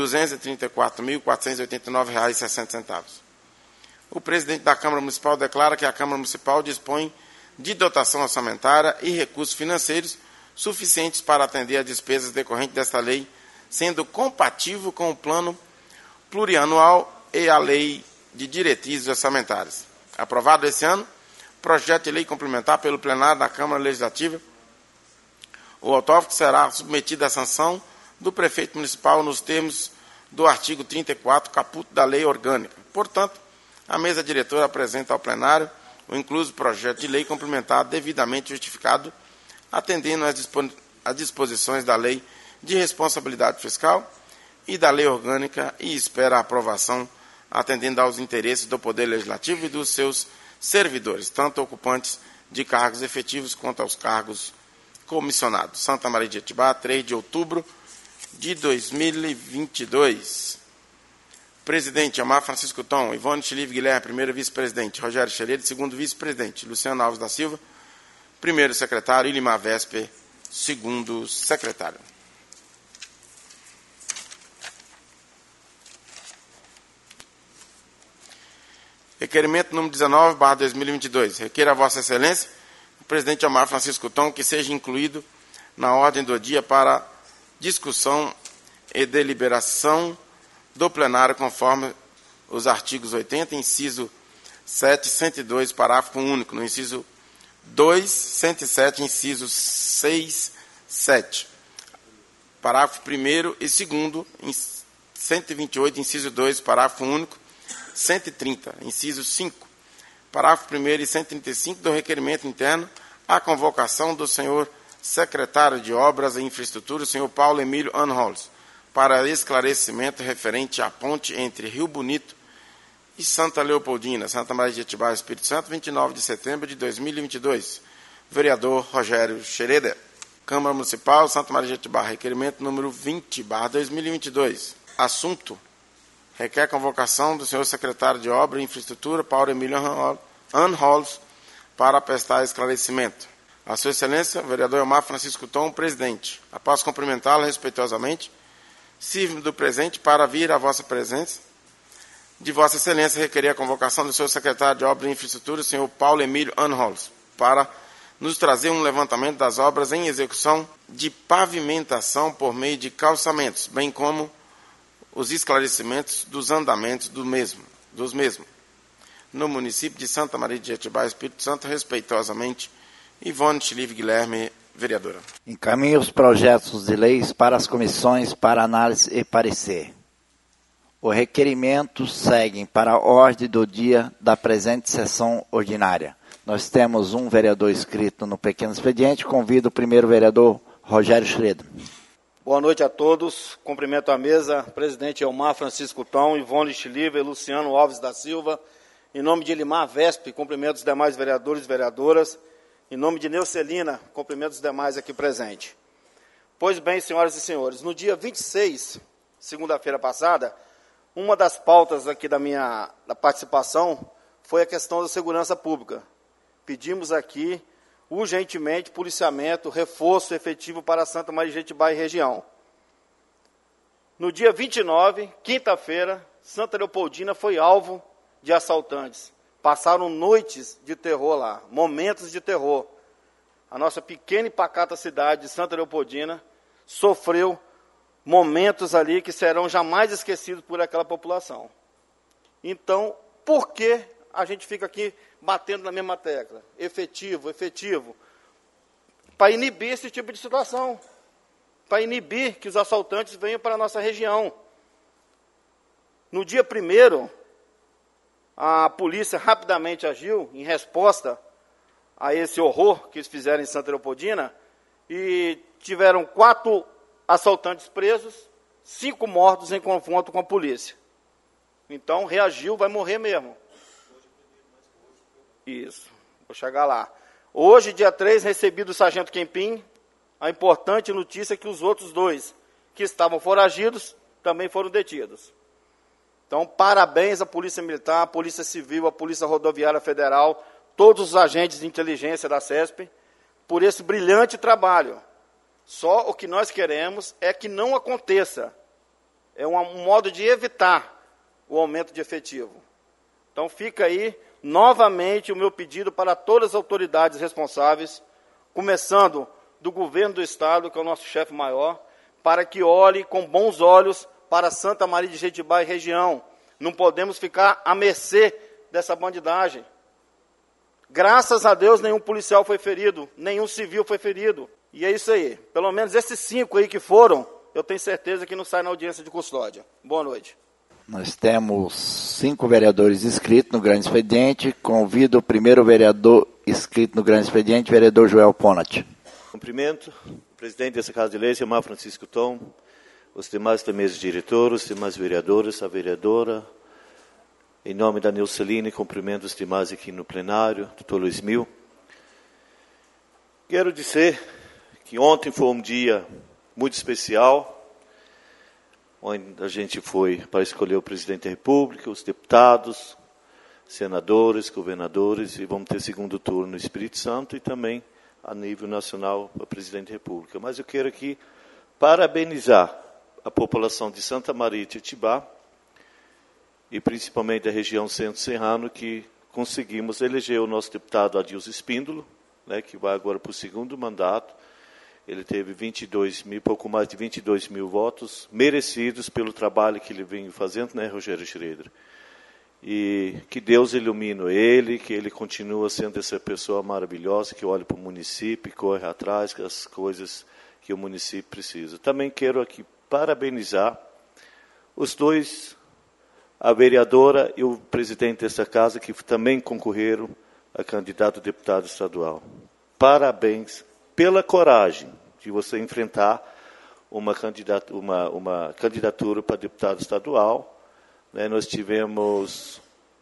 234.489,60. O presidente da Câmara Municipal declara que a Câmara Municipal dispõe de dotação orçamentária e recursos financeiros suficientes para atender às despesas decorrentes desta lei, sendo compatível com o plano plurianual e a lei de diretrizes orçamentárias. Aprovado esse ano, projeto de lei complementar pelo plenário da Câmara Legislativa, o autógrafo será submetido à sanção do prefeito municipal nos termos do artigo 34, caput da lei orgânica. Portanto, a mesa diretora apresenta ao plenário o incluso projeto de lei complementar devidamente justificado, atendendo às disposições da lei de responsabilidade fiscal e da lei orgânica, e espera a aprovação atendendo aos interesses do Poder Legislativo e dos seus servidores, tanto ocupantes de cargos efetivos quanto aos cargos comissionados. Santa Maria de Jetibá, 3 de outubro de 2022. Presidente, Omar Francisco Tom. Ivone Chilive Guilherme, primeiro vice-presidente. Rogério Xerede, segundo vice-presidente. Luciano Alves da Silva, primeiro secretário. E Limar Vesper, segundo secretário. Requerimento número 19/2022. Requer a Vossa Excelência, o presidente Omar Francisco Tom, que seja incluído na ordem do dia para discussão e deliberação do plenário, conforme os artigos 80, inciso 7, 102, parágrafo único, no inciso 2, 107, inciso 6, 7. Parágrafo 1º e 2º, 128, inciso 2, parágrafo único, 130, inciso 5, parágrafo 1º e 135 do requerimento interno, a convocação do senhor secretário de Obras e Infraestrutura, o senhor Paulo Emílio Anholz, para esclarecimento referente à ponte entre Rio Bonito e Santa Leopoldina, Santa Maria de Jetibá, Espírito Santo, 29 de setembro de 2022. Vereador Rogério Xerede. Câmara Municipal, Santa Maria de Jetibá, requerimento número 20/2022. Assunto: requer convocação do senhor secretário de Obra e Infraestrutura, Paulo Emílio Anholz, para prestar esclarecimento. A sua excelência, vereador Omar Francisco Tom, presidente. Após cumprimentá-lo respeitosamente, sirvo do presente para vir à vossa presença. De vossa excelência, requerer a convocação do senhor secretário de Obra e Infraestrutura, o senhor Paulo Emílio Anholz, para nos trazer um levantamento das obras em execução de pavimentação por meio de calçamentos, bem como os esclarecimentos dos andamentos dos mesmos. No município de Santa Maria de Jetibá, Espírito Santo, respeitosamente, Ivone Chilive Guilherme, vereadora. Encaminhe os projetos de leis para as comissões para análise e parecer. O requerimento segue para a ordem do dia da presente sessão ordinária. Nós temos um vereador inscrito no pequeno expediente. Convido o primeiro vereador, Rogério Xerede. Boa noite a todos. Cumprimento a mesa, presidente Omar Francisco Tom, Ivone Chilive, Luciano Alves da Silva. Em nome de Limar Vespe, cumprimento os demais vereadores e vereadoras. Em nome de Neucelina, cumprimento os demais aqui presentes. Pois bem, senhoras e senhores, no dia 26, segunda-feira passada, uma das pautas aqui da participação foi a questão da segurança pública. Pedimos aqui, urgentemente, policiamento, reforço efetivo para Santa Maria de Jetibá e região. No dia 29, quinta-feira, Santa Leopoldina foi alvo de assaltantes. Passaram noites de terror lá, momentos de terror. A nossa pequena e pacata cidade de Santa Leopoldina sofreu momentos ali que serão jamais esquecidos por aquela população. Então, por que a gente fica aqui batendo na mesma tecla? Efetivo, efetivo. Para inibir esse tipo de situação. Para inibir que os assaltantes venham para a nossa região. No dia 1º, a polícia rapidamente agiu em resposta a esse horror que eles fizeram em Santa Leopoldina e tiveram 4 assaltantes presos, 5 mortos em confronto com a polícia. Então, reagiu, vai morrer mesmo. Isso, vou chegar lá. Hoje, dia 3, recebi do sargento Kempim a importante notícia que os outros 2 que estavam foragidos também foram detidos. Então, parabéns à Polícia Militar, à Polícia Civil, à Polícia Rodoviária Federal, todos os agentes de inteligência da CESP, por esse brilhante trabalho. Só o que nós queremos é que não aconteça. É um modo de evitar o aumento de efetivo. Então fica aí novamente o meu pedido para todas as autoridades responsáveis, começando do governo do Estado, que é o nosso chefe maior, para que olhe com bons olhos para Santa Maria de Jetibá e região. Não podemos ficar à mercê dessa bandidagem. Graças a Deus, nenhum policial foi ferido, nenhum civil foi ferido. E é isso aí. Pelo menos esses 5 aí que foram, eu tenho certeza que não saem na audiência de custódia. Boa noite. Nós temos 5 vereadores inscritos no grande expediente. Convido o primeiro vereador inscrito no grande expediente, vereador Joel Ponat. Cumprimento o presidente dessa Casa de Leis, Amar Francisco Tom, os demais da mesa diretora, os demais vereadores, a vereadora. Em nome da Neuceline, cumprimento os demais aqui no plenário, doutor Luiz Mil. Quero dizer que ontem foi um dia muito especial, onde a gente foi para escolher o presidente da República, os deputados, senadores, governadores, e vamos ter segundo turno no Espírito Santo e também a nível nacional para presidente da República. Mas eu quero aqui parabenizar a população de Santa Maria de Jetibá e principalmente da região centro-serrano, que conseguimos eleger o nosso deputado Adilson Espíndola, né, que vai agora para o segundo mandato. Ele teve pouco mais de 22 mil votos, merecidos pelo trabalho que ele vem fazendo, né, Rogério Schroeder? E que Deus ilumine ele, que ele continue sendo essa pessoa maravilhosa, que olha para o município, que corre atrás das coisas que o município precisa. Também quero aqui parabenizar os dois, a vereadora e o presidente dessa casa, que também concorreram a candidato a deputado estadual. Parabéns pela coragem de você enfrentar uma candidatura para deputado estadual. Né, nós tivemos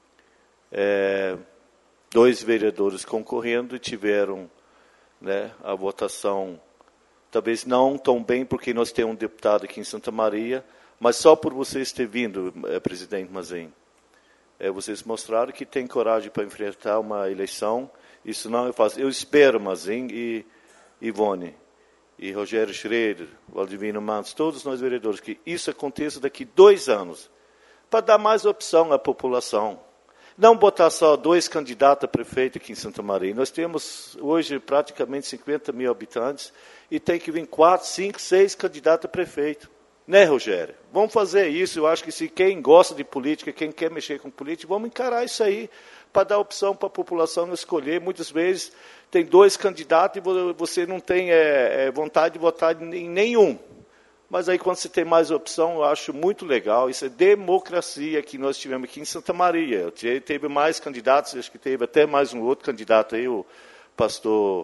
2 vereadores concorrendo e tiveram, né, a votação, talvez não tão bem, porque nós temos um deputado aqui em Santa Maria, mas só por vocês terem vindo, presidente Mazem, vocês mostraram que tem coragem para enfrentar uma eleição. Isso não é fácil. Eu espero, Mazem e Ivone, e Rogério Schroeder, Valdivino Mantos, todos nós vereadores, que isso aconteça daqui 2 anos, para dar mais opção à população. Não botar só 2 candidatos a prefeito aqui em Santa Maria. Nós temos hoje praticamente 50 mil habitantes e tem que vir 4, 5, 6 candidatos a prefeito. Né, Rogério? Vamos fazer isso. Eu acho que se quem gosta de política, quem quer mexer com política, vamos encarar isso aí para dar opção para a população escolher. Muitas vezes tem 2 candidatos e você não tem vontade de votar em nenhum. Mas aí, quando você tem mais opção, eu acho muito legal. Isso é democracia que nós tivemos aqui em Santa Maria. Teve mais candidatos, acho que teve até mais um outro candidato aí, o pastor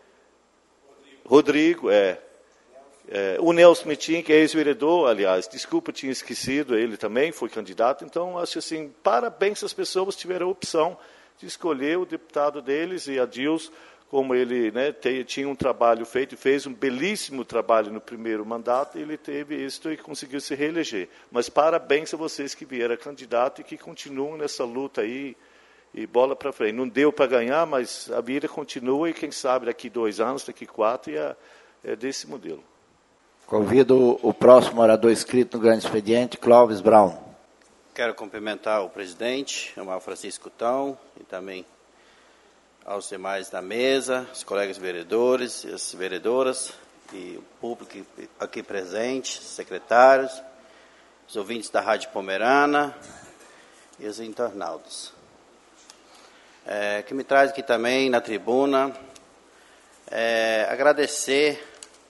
Rodrigo, o Nelson Metin, que é ex-vereador, aliás, desculpa, tinha esquecido, ele também foi candidato. Então, acho assim, parabéns às pessoas que tiveram a opção de escolher o deputado deles, e a Adilson, como ele, né, tinha um trabalho feito, fez um belíssimo trabalho no primeiro mandato, ele teve êxito e conseguiu se reeleger. Mas parabéns a vocês que vieram candidato e que continuam nessa luta aí, e bola para frente. Não deu para ganhar, mas a vida continua, e quem sabe daqui 2 anos, daqui 4, é desse modelo. Convido o próximo orador inscrito no grande expediente, Clóvis Brown. Quero cumprimentar o presidente, Amar Francisco Tom, e também aos demais da mesa, os colegas vereadores e as vereadoras, e o público aqui presente, secretários, os ouvintes da Rádio Pomerana e os internautas. Que me traz aqui também na tribuna, agradecer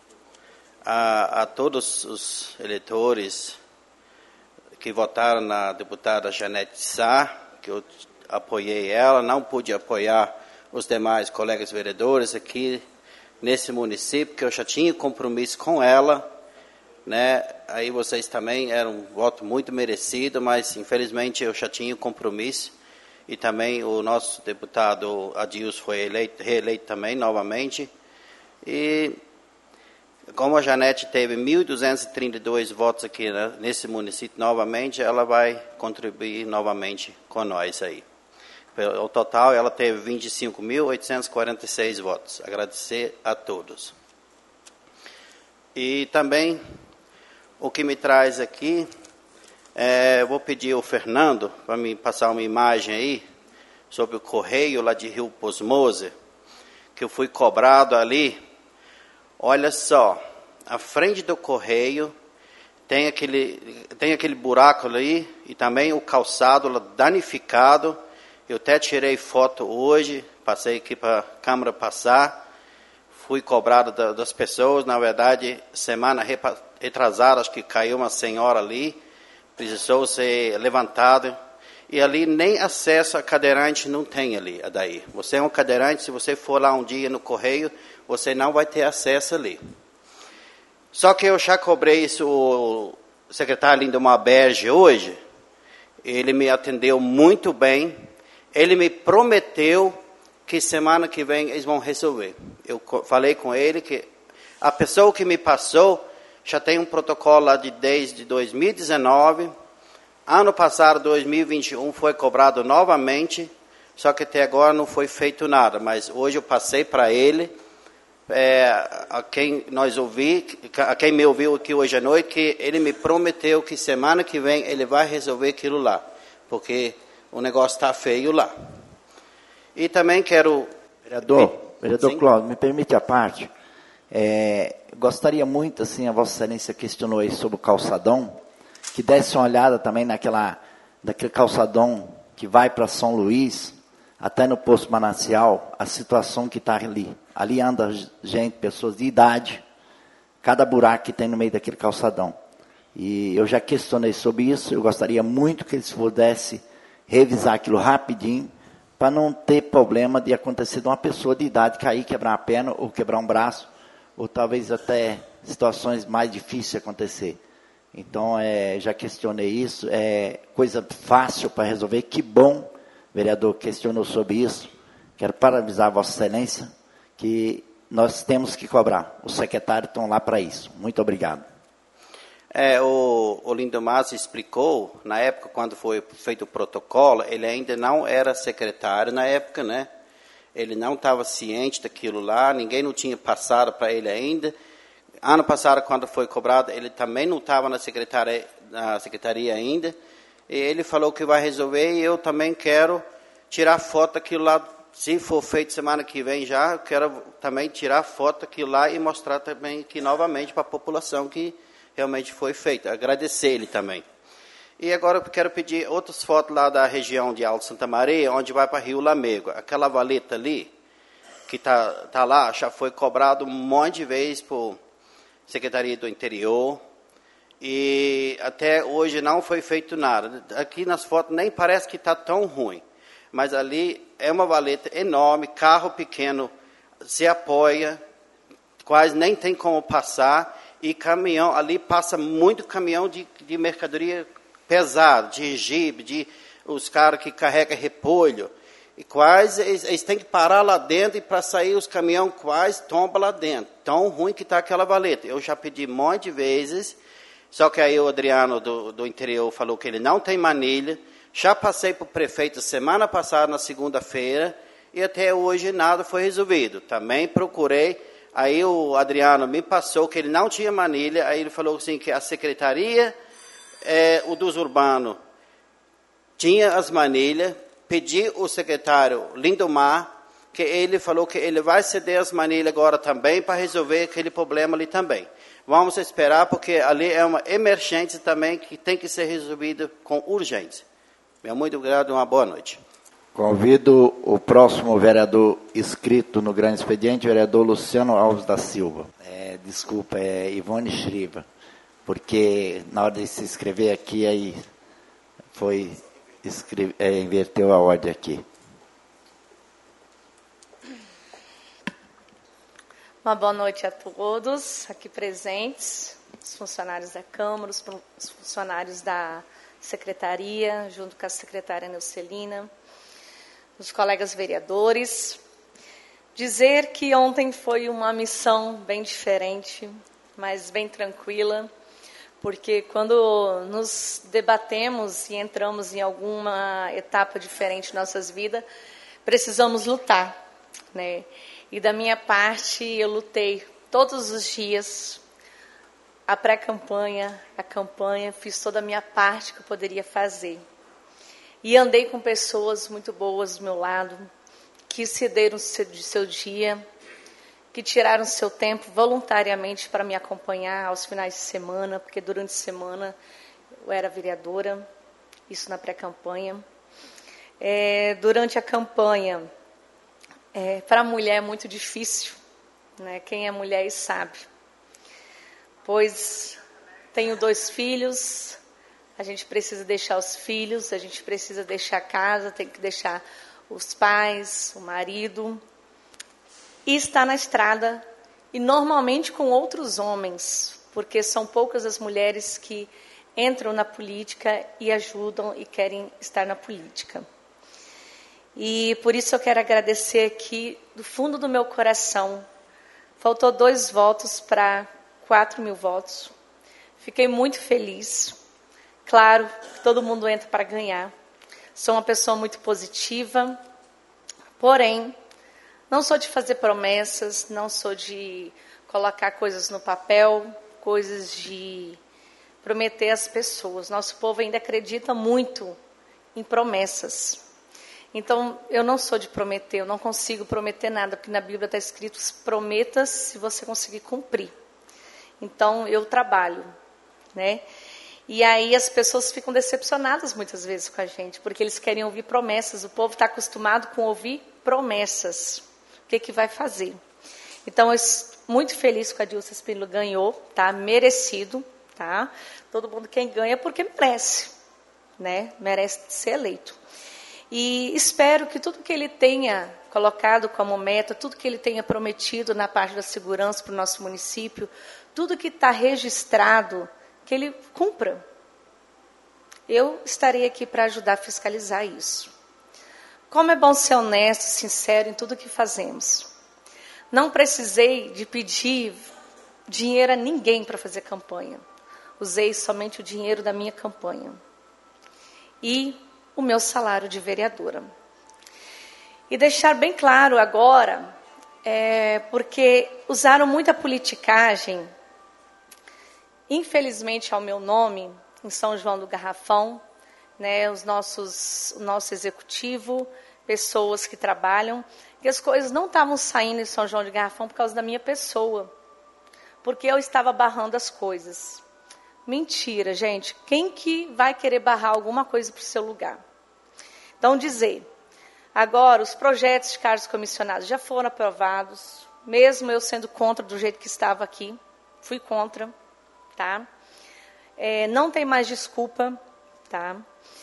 a todos os eleitores que votaram na deputada Janete Sá, que eu apoiei ela, não pude apoiar os demais colegas vereadores aqui nesse município, que eu já tinha compromisso com ela, né? Aí vocês também, era um voto muito merecido, mas infelizmente eu já tinha compromisso, e também o nosso deputado Adilson foi reeleito também, novamente, e como a Janete teve 1.232 votos aqui, né, nesse município novamente, ela vai contribuir novamente com nós aí. O total, ela teve 25.846 votos. Agradecer a todos. E também, o que me traz aqui Vou pedir ao Fernando para me passar uma imagem aí sobre o correio lá de Rio Posmoser, que eu fui cobrado ali. Olha só, à frente do correio tem aquele buraco ali e também o calçado lá danificado. Eu até tirei foto hoje, passei aqui para a câmera passar. Fui cobrado das pessoas. Na verdade, semana retrasada, acho que caiu uma senhora ali, precisou ser levantada. E ali nem acesso a cadeirante não tem ali, daí. Você é um cadeirante, se você for lá um dia no correio, você não vai ter acesso ali. Só que eu já cobrei isso, o secretário Lindomar Berge hoje, ele me atendeu muito bem, ele me prometeu que semana que vem eles vão resolver. Eu falei com ele que a pessoa que me passou já tem um protocolo lá desde 2019, ano passado, 2021, foi cobrado novamente, só que até agora não foi feito nada, mas hoje eu passei para ele, a quem me ouviu aqui hoje à noite, que ele me prometeu que semana que vem ele vai resolver aquilo lá, porque o negócio está feio lá. E também quero... Vereador Cláudio, me permite a parte. Gostaria muito, assim, a Vossa Excelência questionou aí sobre o calçadão, que desse uma olhada também daquele calçadão que vai para São Luís, até no Poço Manancial, a situação que está ali. Ali anda gente, pessoas de idade, cada buraco que tem no meio daquele calçadão. E eu já questionei sobre isso, eu gostaria muito que eles pudessem revisar aquilo rapidinho, para não ter problema de acontecer de uma pessoa de idade cair, quebrar a perna, ou quebrar um braço, ou talvez até situações mais difíceis acontecer. Então, já questionei isso, é coisa fácil para resolver. Que bom, vereador, questionou sobre isso. Quero parabenizar a Vossa Excelência, que nós temos que cobrar. Os secretários estão lá para isso. Muito obrigado. O Lindomar explicou, na época, quando foi feito o protocolo, ele ainda não era secretário na época, né? Ele não estava ciente daquilo lá, ninguém não tinha passado para ele ainda. Ano passado, quando foi cobrado, ele também não estava na secretaria ainda. E ele falou que vai resolver, e eu também quero tirar foto daquilo lá. Se for feito semana que vem já, eu quero também tirar foto daquilo lá e mostrar também aqui novamente para a população que realmente foi feito. Agradecer ele também. E agora eu quero pedir outras fotos lá da região de Alto Santa Maria, onde vai para Rio Lamego. Aquela valeta ali, que tá lá, já foi cobrado um monte de vezes por Secretaria do Interior. E até hoje não foi feito nada. Aqui nas fotos nem parece que está tão ruim. Mas ali é uma valeta enorme, carro pequeno se apoia, quase nem tem como passar. E caminhão, ali passa muito caminhão de mercadoria pesada, de jipe, os caras que carregam repolho. E quase eles têm que parar lá dentro, e para sair os caminhões quase tombam lá dentro. Tão ruim que está aquela valeta. Eu já pedi um monte de vezes, só que aí o Adriano do interior falou que ele não tem manilha. Já passei para o prefeito semana passada, na segunda-feira, e até hoje nada foi resolvido. Também procurei. Aí o Adriano me passou que ele não tinha manilha, aí ele falou assim que a secretaria, o dos urbanos, tinha as manilhas, pedi o secretário Lindomar, que ele falou que ele vai ceder as manilhas agora também para resolver aquele problema ali também. Vamos esperar, porque ali é uma emergência também que tem que ser resolvida com urgência. Meu muito obrigado e uma boa noite. Convido o próximo vereador inscrito no grande expediente, vereador Luciano Alves da Silva. Desculpa, Ivone Shriva, porque na hora de se inscrever aqui, aí inverteu a ordem aqui. Uma boa noite a todos aqui presentes, os funcionários da Câmara, os funcionários da Secretaria, junto com a secretária Neucelina, os colegas vereadores. Dizer que ontem foi uma missão bem diferente, mas bem tranquila, porque quando nos debatemos e entramos em alguma etapa diferente de nossas vidas, precisamos lutar, né? E da minha parte, eu lutei todos os dias a pré-campanha, a campanha, fiz toda a minha parte que eu poderia fazer. E andei com pessoas muito boas do meu lado, que cederam de seu dia, que tiraram seu tempo voluntariamente para me acompanhar aos finais de semana, porque durante a semana eu era vereadora, isso na pré-campanha. Durante a campanha, para a mulher é muito difícil, né? Quem é mulher sabe. Pois tenho 2 filhos, a gente precisa deixar os filhos, a gente precisa deixar a casa, tem que deixar os pais, o marido, e está na estrada, e normalmente com outros homens, porque são poucas as mulheres que entram na política e ajudam e querem estar na política. E por isso eu quero agradecer aqui, do fundo do meu coração. Faltou 2 votos para 4.000 votos. Fiquei muito feliz. Claro, todo mundo entra para ganhar. Sou uma pessoa muito positiva, porém, não sou de fazer promessas, não sou de colocar coisas no papel, coisas de prometer às pessoas. Nosso povo ainda acredita muito em promessas. Então, eu não sou de prometer, eu não consigo prometer nada, porque na Bíblia está escrito, prometa se você conseguir cumprir. Então, eu trabalho, né? E aí as pessoas ficam decepcionadas muitas vezes com a gente, porque eles querem ouvir promessas. O povo está acostumado com ouvir promessas. O que vai fazer? Então, eu estou muito feliz que a Dilcia Spínola ganhou, tá? Merecido, tá? Todo mundo quem ganha porque merece, né? Merece ser eleito. E espero que tudo que ele tenha colocado como meta, tudo que ele tenha prometido na parte da segurança para o nosso município, tudo que está registrado, que ele cumpra. Eu estarei aqui para ajudar a fiscalizar isso. Como é bom ser honesto, sincero em tudo que fazemos. Não precisei de pedir dinheiro a ninguém para fazer campanha. Usei somente o dinheiro da minha campanha. E o meu salário de vereadora. E deixar bem claro agora, porque usaram muita politicagem, infelizmente ao meu nome, em São João do Garrafão, né, o nosso executivo, pessoas que trabalham, e as coisas não estavam saindo em São João do Garrafão por causa da minha pessoa, porque eu estava barrando as coisas. Mentira, gente. Quem que vai querer barrar alguma coisa para o seu lugar? Então, dizer, agora, os projetos de cargos comissionados já foram aprovados, mesmo eu sendo contra do jeito que estava aqui, fui contra, tá? Não tem mais desculpa, tá?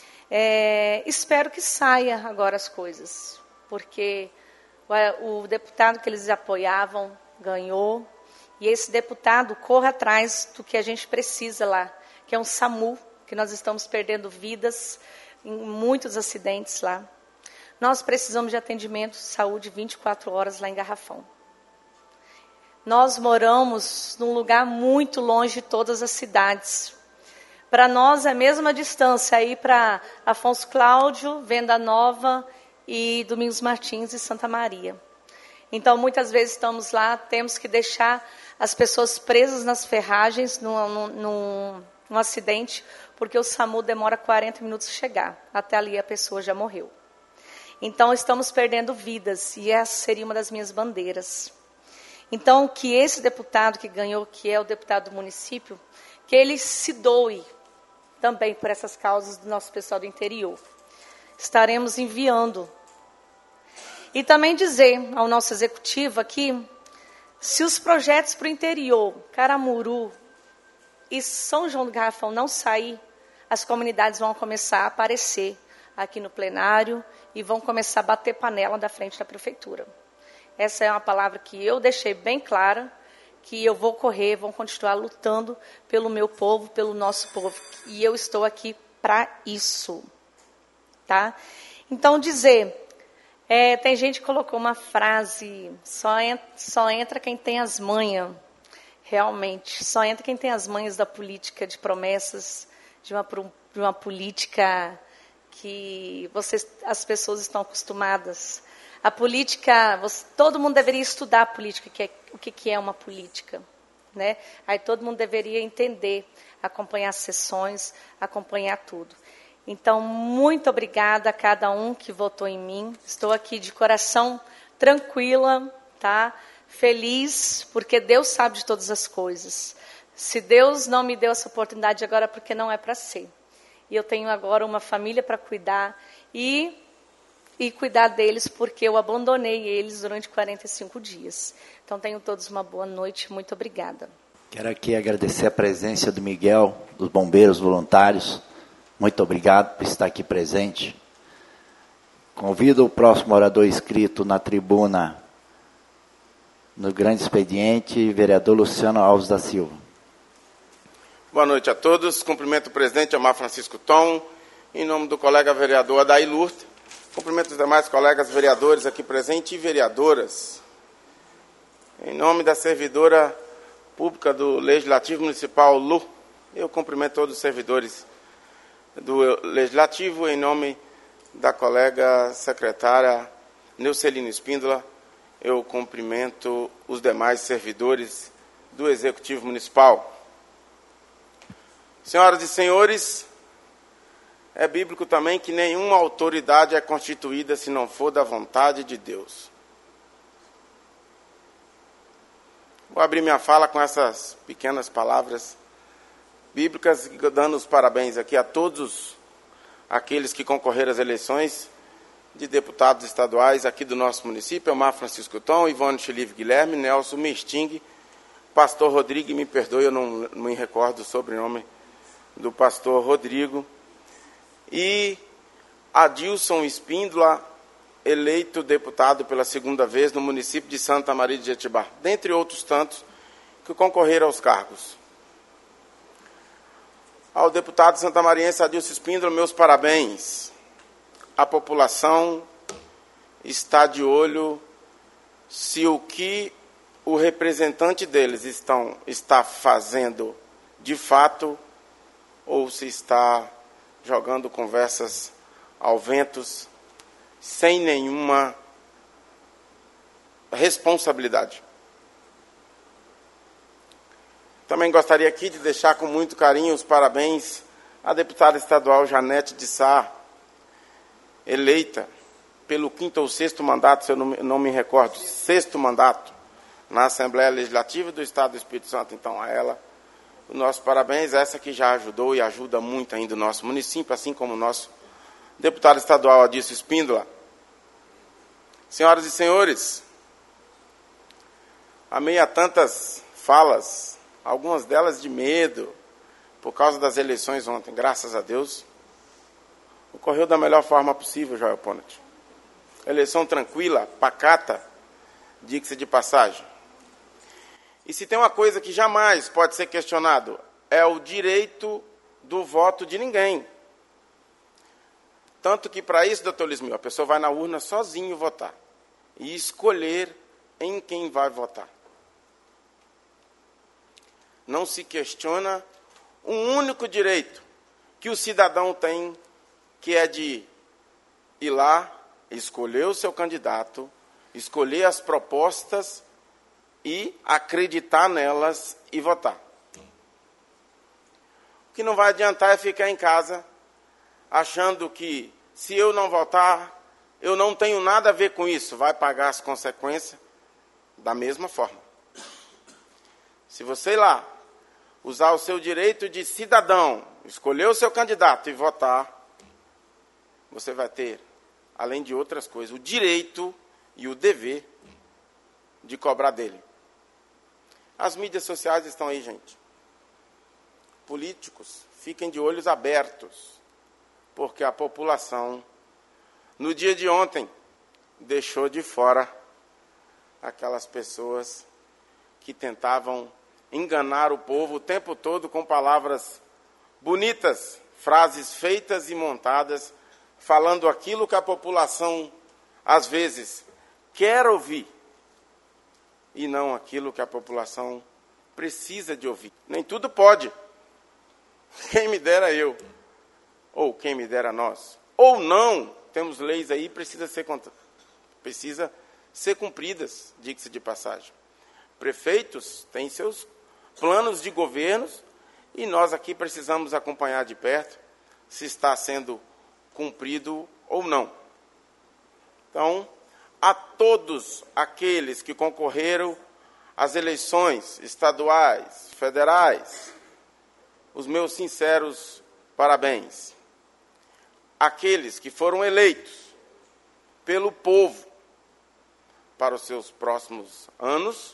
Espero que saia agora as coisas, porque o deputado que eles apoiavam ganhou, e esse deputado corre atrás do que a gente precisa lá, que é um SAMU, que nós estamos perdendo vidas em muitos acidentes lá. Nós precisamos de atendimento de saúde 24 horas lá em Garrafão. Nós moramos num lugar muito longe de todas as cidades. Para nós é a mesma distância aí para Afonso Cláudio, Venda Nova e Domingos Martins e Santa Maria. Então, muitas vezes estamos lá, temos que deixar as pessoas presas nas ferragens num acidente, porque o SAMU demora 40 minutos a chegar. Até ali a pessoa já morreu. Então, estamos perdendo vidas, e essa seria uma das minhas bandeiras. Então, que esse deputado que ganhou, que é o deputado do município, que ele se doe também por essas causas do nosso pessoal do interior. Estaremos enviando. E também dizer ao nosso executivo aqui, se os projetos para o interior, Caramuru e São João do Garrafão não sair, as comunidades vão começar a aparecer aqui no plenário e vão começar a bater panela da frente da prefeitura. Essa é uma palavra que eu deixei bem clara, que eu vou correr, vou continuar lutando pelo meu povo, pelo nosso povo. E eu estou aqui para isso. Tá? Então, dizer... tem gente que colocou uma frase, só entra quem tem as manhas, realmente. Só entra quem tem as manhas da política de promessas, de uma política que as pessoas estão acostumadas. A política, todo mundo deveria estudar a política, o que é uma política. né? Aí todo mundo deveria entender, acompanhar as sessões, acompanhar tudo. Então, muito obrigada a cada um que votou em mim. Estou aqui de coração tranquila, tá? Feliz, porque Deus sabe de todas as coisas. Se Deus não me deu essa oportunidade agora, porque não é para ser. E eu tenho agora uma família para cuidar e cuidar deles, porque eu abandonei eles durante 45 dias. Então, tenham todos uma boa noite. Muito obrigada. Quero aqui agradecer a presença do Miguel, dos bombeiros voluntários. Muito obrigado por estar aqui presente. Convido o próximo orador inscrito na tribuna, no grande expediente, vereador Luciano Alves da Silva. Boa noite a todos. Cumprimento o presidente Amar Francisco Tom, em nome do colega vereador Adair Lurta. Cumprimento os demais colegas vereadores aqui presentes e vereadoras. Em nome da servidora pública do Legislativo Municipal, Lu, eu cumprimento todos os servidores do Legislativo, em nome da colega secretária Neucelina Espíndola, eu cumprimento os demais servidores do Executivo Municipal. Senhoras e senhores, é bíblico também que nenhuma autoridade é constituída se não for da vontade de Deus. Vou abrir minha fala com essas pequenas palavras bíblicas, dando os parabéns aqui a todos aqueles que concorreram às eleições de deputados estaduais aqui do nosso município, Amar Francisco Tom, Ivone Chelive Guilherme, Nelson Misting, Pastor Rodrigo, me perdoe, eu não me recordo o sobrenome do pastor Rodrigo, e Adilson Espíndola, eleito deputado pela segunda vez no município de Santa Maria de Jetibá, dentre outros tantos que concorreram aos cargos. Ao deputado santamariense Adilson Espíndola, meus parabéns. A população está de olho se o que o representante deles está fazendo de fato ou se está jogando conversas ao vento sem nenhuma responsabilidade. Também gostaria aqui de deixar com muito carinho os parabéns à deputada estadual Janete de Sá, eleita pelo 5º ou 6º mandato, se eu não me recordo, 6º mandato, na Assembleia Legislativa do Estado do Espírito Santo. Então, a ela, o nosso parabéns, essa que já ajudou e ajuda muito ainda o nosso município, assim como o nosso deputado estadual Adilson Espíndola. Senhoras e senhores, a meio a tantas falas, algumas delas de medo, por causa das eleições ontem, graças a Deus, ocorreu da melhor forma possível, Joel Ponte. Eleição tranquila, pacata, diga-se de passagem. E se tem uma coisa que jamais pode ser questionado, é o direito do voto de ninguém. Tanto que para isso, doutor Lismil, a pessoa vai na urna sozinho votar e escolher em quem vai votar. Não se questiona um único direito que o cidadão tem, que é de ir lá, escolher o seu candidato, escolher as propostas e acreditar nelas e votar. O que não vai adiantar é ficar em casa achando que se eu não votar, eu não tenho nada a ver com isso, vai pagar as consequências da mesma forma. Se você ir lá, usar o seu direito de cidadão, escolher o seu candidato e votar, você vai ter, além de outras coisas, o direito e o dever de cobrar dele. As mídias sociais estão aí, gente. Políticos, fiquem de olhos abertos, porque a população, no dia de ontem, deixou de fora aquelas pessoas que tentavam enganar o povo o tempo todo com palavras bonitas, frases feitas e montadas, falando aquilo que a população, às vezes, quer ouvir, e não aquilo que a população precisa de ouvir. Nem tudo pode. Quem me dera eu, ou quem me dera nós. Ou não, temos leis aí, precisa ser cumpridas, diga-se de passagem. Prefeitos têm seus planos de governos, e nós aqui precisamos acompanhar de perto se está sendo cumprido ou não. Então, a todos aqueles que concorreram às eleições estaduais, federais, os meus sinceros parabéns. Aqueles que foram eleitos pelo povo para os seus próximos anos,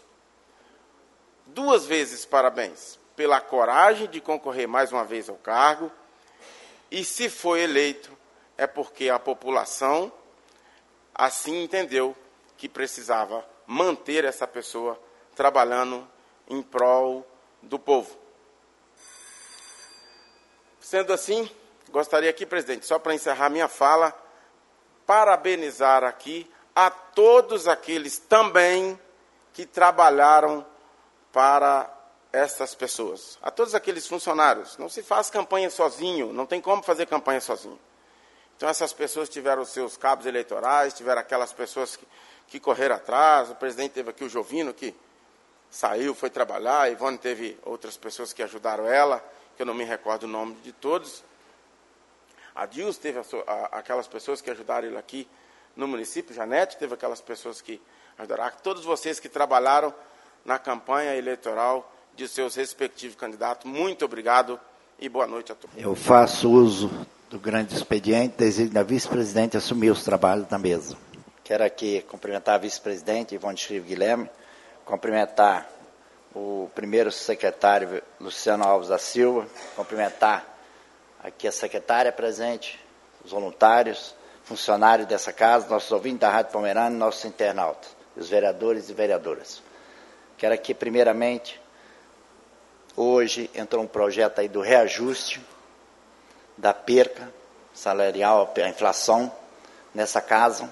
2 vezes parabéns pela coragem de concorrer mais uma vez ao cargo, e se foi eleito é porque a população assim entendeu que precisava manter essa pessoa trabalhando em prol do povo. Sendo assim, gostaria aqui, presidente, só para encerrar minha fala, parabenizar aqui a todos aqueles também que trabalharam para essas pessoas, a todos aqueles funcionários. Não se faz campanha sozinho, não tem como fazer campanha sozinho. Então, essas pessoas tiveram os seus cabos eleitorais, tiveram aquelas pessoas que correram atrás. O presidente teve aqui o Jovino, que saiu, foi trabalhar. A Ivone teve outras pessoas que ajudaram ela, que eu não me recordo o nome de todos. A Dilce teve aquelas pessoas que ajudaram ele aqui no município. Janete teve aquelas pessoas que ajudaram. Todos vocês que trabalharam na campanha eleitoral de seus respectivos candidatos, muito obrigado e boa noite a todos. Eu faço uso do grande expediente, designo a vice-presidente assumir os trabalhos da mesa. Quero aqui cumprimentar a vice-presidente, Ivone Shrive Guilherme, cumprimentar o primeiro secretário, Luciano Alves da Silva, cumprimentar aqui a secretária presente, os voluntários, funcionários dessa casa, nossos ouvintes da Rádio Pomerana e nossos internautas, os vereadores e vereadoras. Quero aqui, primeiramente, hoje entrou um projeto aí do reajuste da perca salarial, a inflação nessa casa.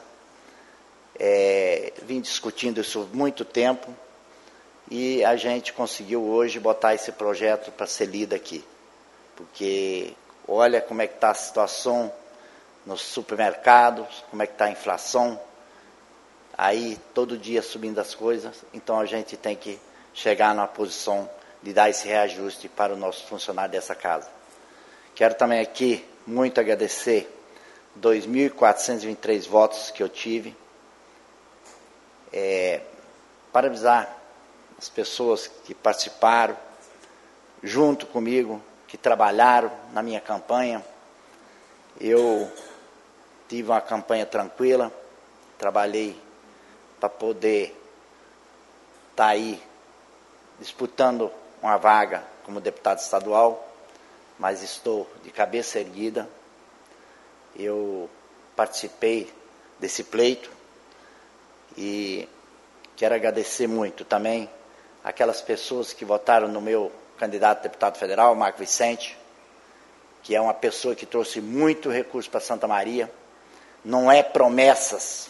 Vim discutindo isso há muito tempo e a gente conseguiu hoje botar esse projeto para ser lido aqui. Porque olha como é que está a situação nos supermercados, como é que está a inflação, aí todo dia subindo as coisas, então a gente tem que chegar na posição de dar esse reajuste para o nosso funcionário dessa casa. Quero também aqui muito agradecer 2.423 votos que eu tive, parabenizar as pessoas que participaram junto comigo, que trabalharam na minha campanha. Eu tive uma campanha tranquila, trabalhei para poder estar aí disputando uma vaga como deputado estadual, mas estou de cabeça erguida. Eu participei desse pleito e quero agradecer muito também aquelas pessoas que votaram no meu candidato a deputado federal, Marco Vicente, que é uma pessoa que trouxe muito recurso para Santa Maria. Não é promessas,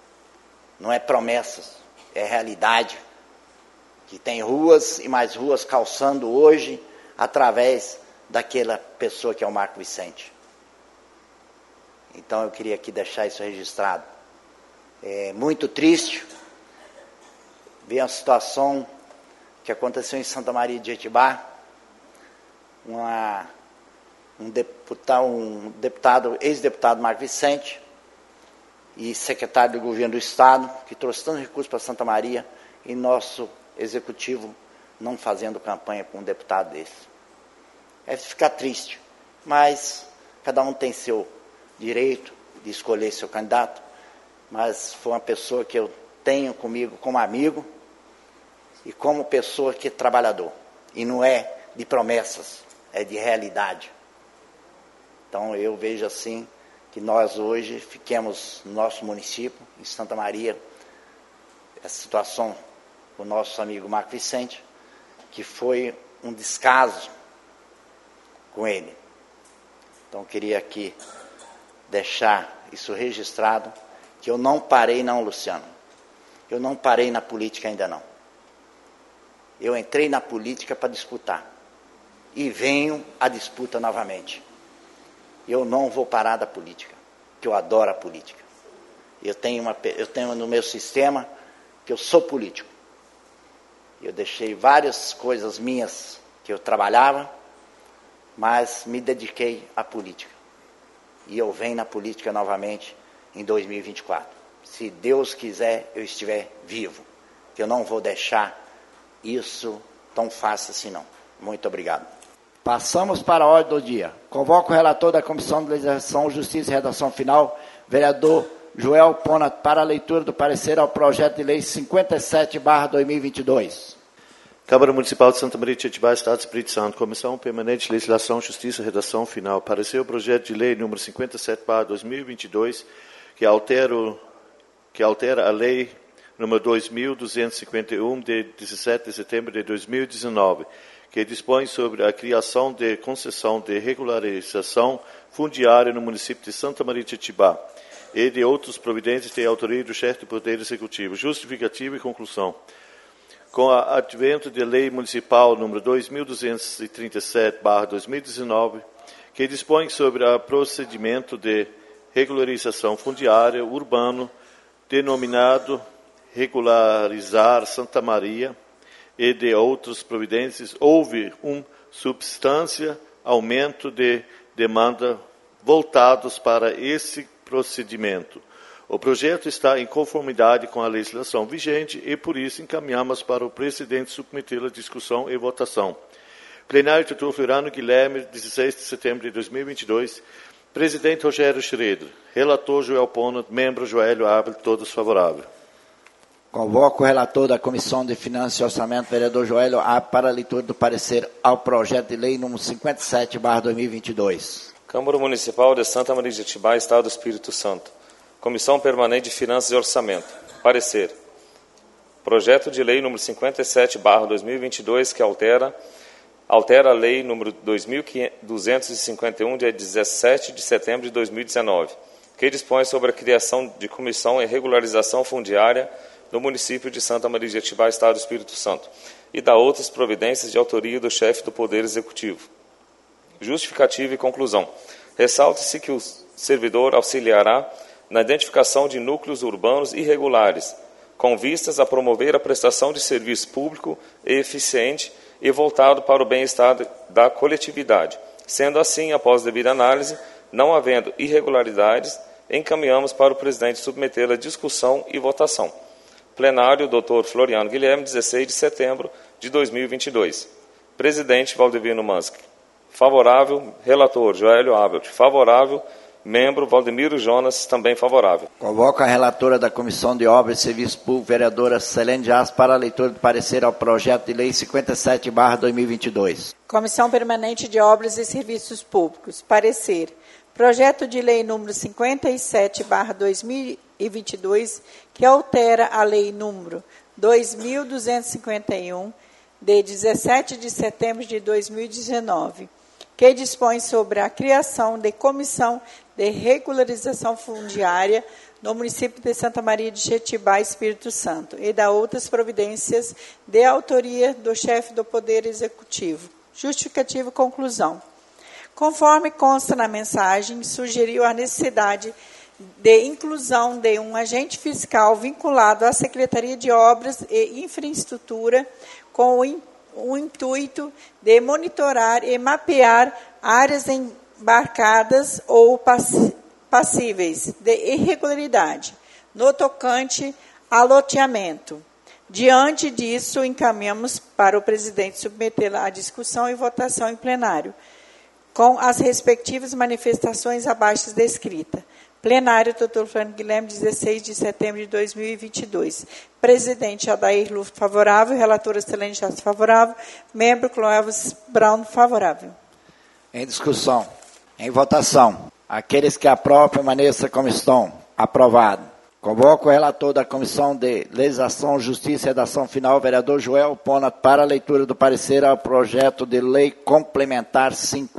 é realidade. Que tem ruas e mais ruas calçando hoje através daquela pessoa que é o Marco Vicente. Então eu queria aqui deixar isso registrado. É muito triste ver a situação que aconteceu em Santa Maria de Jetibá, um deputado, ex-deputado Marco Vicente e secretário do governo do estado, que trouxe tanto recurso para Santa Maria, e nosso executivo não fazendo campanha com um deputado desse. É ficar triste, mas cada um tem seu direito de escolher seu candidato, mas foi uma pessoa que eu tenho comigo como amigo e como pessoa que é trabalhador. E não é de promessas, é de realidade. Então eu vejo assim que nós hoje fiquemos no nosso município, em Santa Maria, essa situação com o nosso amigo Marco Vicente, que foi um descaso com ele. Então eu queria aqui deixar isso registrado, que eu não parei não, Luciano. Eu não parei na política ainda não. Eu entrei na política para disputar. E venho à disputa novamente. Eu não vou parar da política, porque eu adoro a política. Eu tenho no meu sistema que eu sou político. Eu deixei várias coisas minhas que eu trabalhava, mas me dediquei à política. E eu venho na política novamente em 2024. Se Deus quiser, eu estiver vivo. Que eu não vou deixar isso tão fácil assim não. Muito obrigado. Passamos para a ordem do dia. Convoco o relator da Comissão de Legislação, Justiça e Redação Final, vereador Joel Pona, para a leitura do parecer ao projeto de lei 57/2022. Câmara Municipal de Santa Maria de Jetibá, Estado do Espírito Santo, Comissão Permanente de Legislação, Justiça e Redação Final. Parecer o projeto de lei número 57/2022, que altera a lei número 2.251, de 17 de setembro de 2019, que dispõe sobre a criação de concessão de regularização fundiária no município de Santa Maria de Jetibá e de outras providências de autoria do chefe do Poder Executivo. Justificativa e conclusão. Com o advento da Lei Municipal número 2.237/2019, que dispõe sobre o procedimento de regularização fundiária urbano, denominado Regularizar Santa Maria, e de outras providências, houve substância aumento de demanda voltados para esse procedimento. O projeto está em conformidade com a legislação vigente e, por isso, encaminhamos para o presidente submeter a discussão e votação. Plenário, doutor Floriano Guilherme, 16 de setembro de 2022. Presidente Rogério Schroeder. Relator Joel Pona. Membro Joelho Abel. Todos favoráveis. Convoco o relator da Comissão de Finanças e Orçamento, vereador Joelho Abel, para a leitura do parecer ao projeto de lei número 57/2022. Câmara Municipal de Santa Maria de Jetibá, Estado do Espírito Santo. Comissão Permanente de Finanças e Orçamento. Parecer. Projeto de lei número 57/2022, que altera a lei número 2.251, de 17 de setembro de 2019, que dispõe sobre a criação de comissão em regularização fundiária no município de Santa Maria de Jetibá, Estado do Espírito Santo, e da outras providências de autoria do chefe do Poder Executivo. Justificativa e conclusão. Ressalta-se que o servidor auxiliará na identificação de núcleos urbanos irregulares, com vistas a promover a prestação de serviço público e eficiente e voltado para o bem-estar da coletividade. Sendo assim, após devida análise, não havendo irregularidades, encaminhamos para o presidente submeter a discussão e votação. Plenário, Dr. Floriano Guilherme, 16 de setembro de 2022. Presidente Valdivino Manski. Favorável. Relator Joelho Abel. Favorável. Membro Valdemiro Jonas, também favorável. Convoco a relatora da Comissão de Obras e Serviços Públicos, vereadora Selene Dias, para a leitura do parecer ao projeto de lei 57/2022. Comissão Permanente de Obras e Serviços Públicos. Parecer. Projeto de lei número 57/2022, que altera a lei número 2.251, de 17 de setembro de 2019, que dispõe sobre a criação de comissão de regularização fundiária no município de Santa Maria de Jetibá, Espírito Santo, e da outras providências de autoria do chefe do Poder Executivo. Justificativa e conclusão. Conforme consta na mensagem, sugeriu a necessidade de inclusão de um agente fiscal vinculado à Secretaria de Obras e Infraestrutura com o intuito de monitorar e mapear áreas embarcadas ou passíveis de irregularidade no tocante a loteamento. Diante disso, encaminhamos para o presidente submeter à discussão e votação em plenário, com as respectivas manifestações abaixo descritas. Plenário, doutor Floriano Guilherme, 16 de setembro de 2022. Presidente Adair Luft, favorável. Relatora Selene Dias, favorável. Membro Cloelvis Brown, favorável. Em discussão. Em votação. Aqueles que aprovam, permaneçam como estão. Aprovado. Convoco o relator da Comissão de Legislação, Justiça e Redação Final, vereador Joel Pona, para a leitura do parecer ao projeto de lei complementar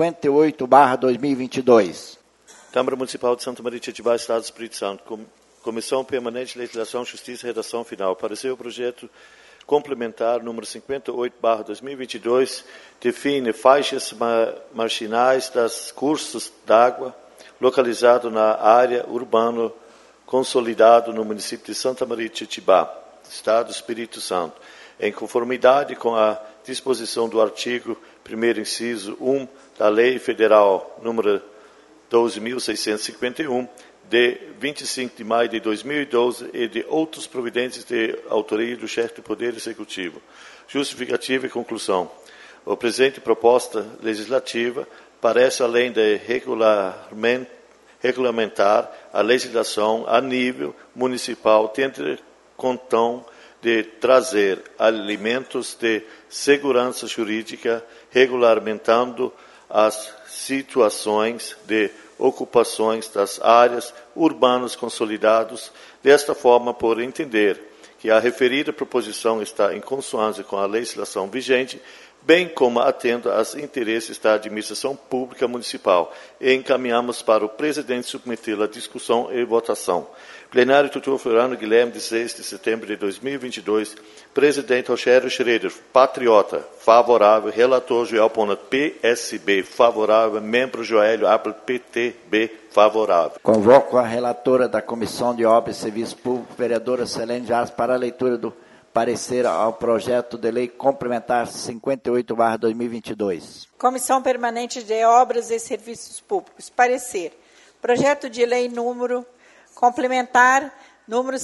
58/2022. Câmara Municipal de Santa Maria de Jetibá, Estado do Espírito Santo. Comissão Permanente de Legislação, Justiça e Redação Final. Parecer o projeto complementar número 58/2022, define faixas marginais das cursos d'água localizado na área urbana consolidado no município de Santa Maria de Jetibá, Estado do Espírito Santo. em conformidade com a disposição do artigo 1º, inciso 1 da Lei Federal número 12.651, de 25 de maio de 2012 e de outras providências de autoria do chefe do Poder Executivo. Justificativa e conclusão. A presente proposta legislativa parece, além de regulamentar a legislação a nível municipal, tendo contom de trazer elementos de segurança jurídica, regulamentando as situações de ocupações das áreas urbanas consolidadas, desta forma por entender que a referida proposição está em consonância com a legislação vigente, bem como atendo aos interesses da administração pública municipal, e encaminhamos para o presidente submetê-la à discussão e votação. Plenário Dr. Floriano Guilherme, 16 de setembro de 2022. Presidente Rogério Schroeder, patriota, favorável. Relator Joel Pona, PSB, favorável. Membro Joélio Abel, PTB, favorável. Convoco a relatora da Comissão de Obras e Serviços Públicos, vereadora Selene Jás, para a leitura do parecer ao projeto de lei complementar 58/2022. Comissão Permanente de Obras e Serviços Públicos. Parecer. Projeto de lei número complementar número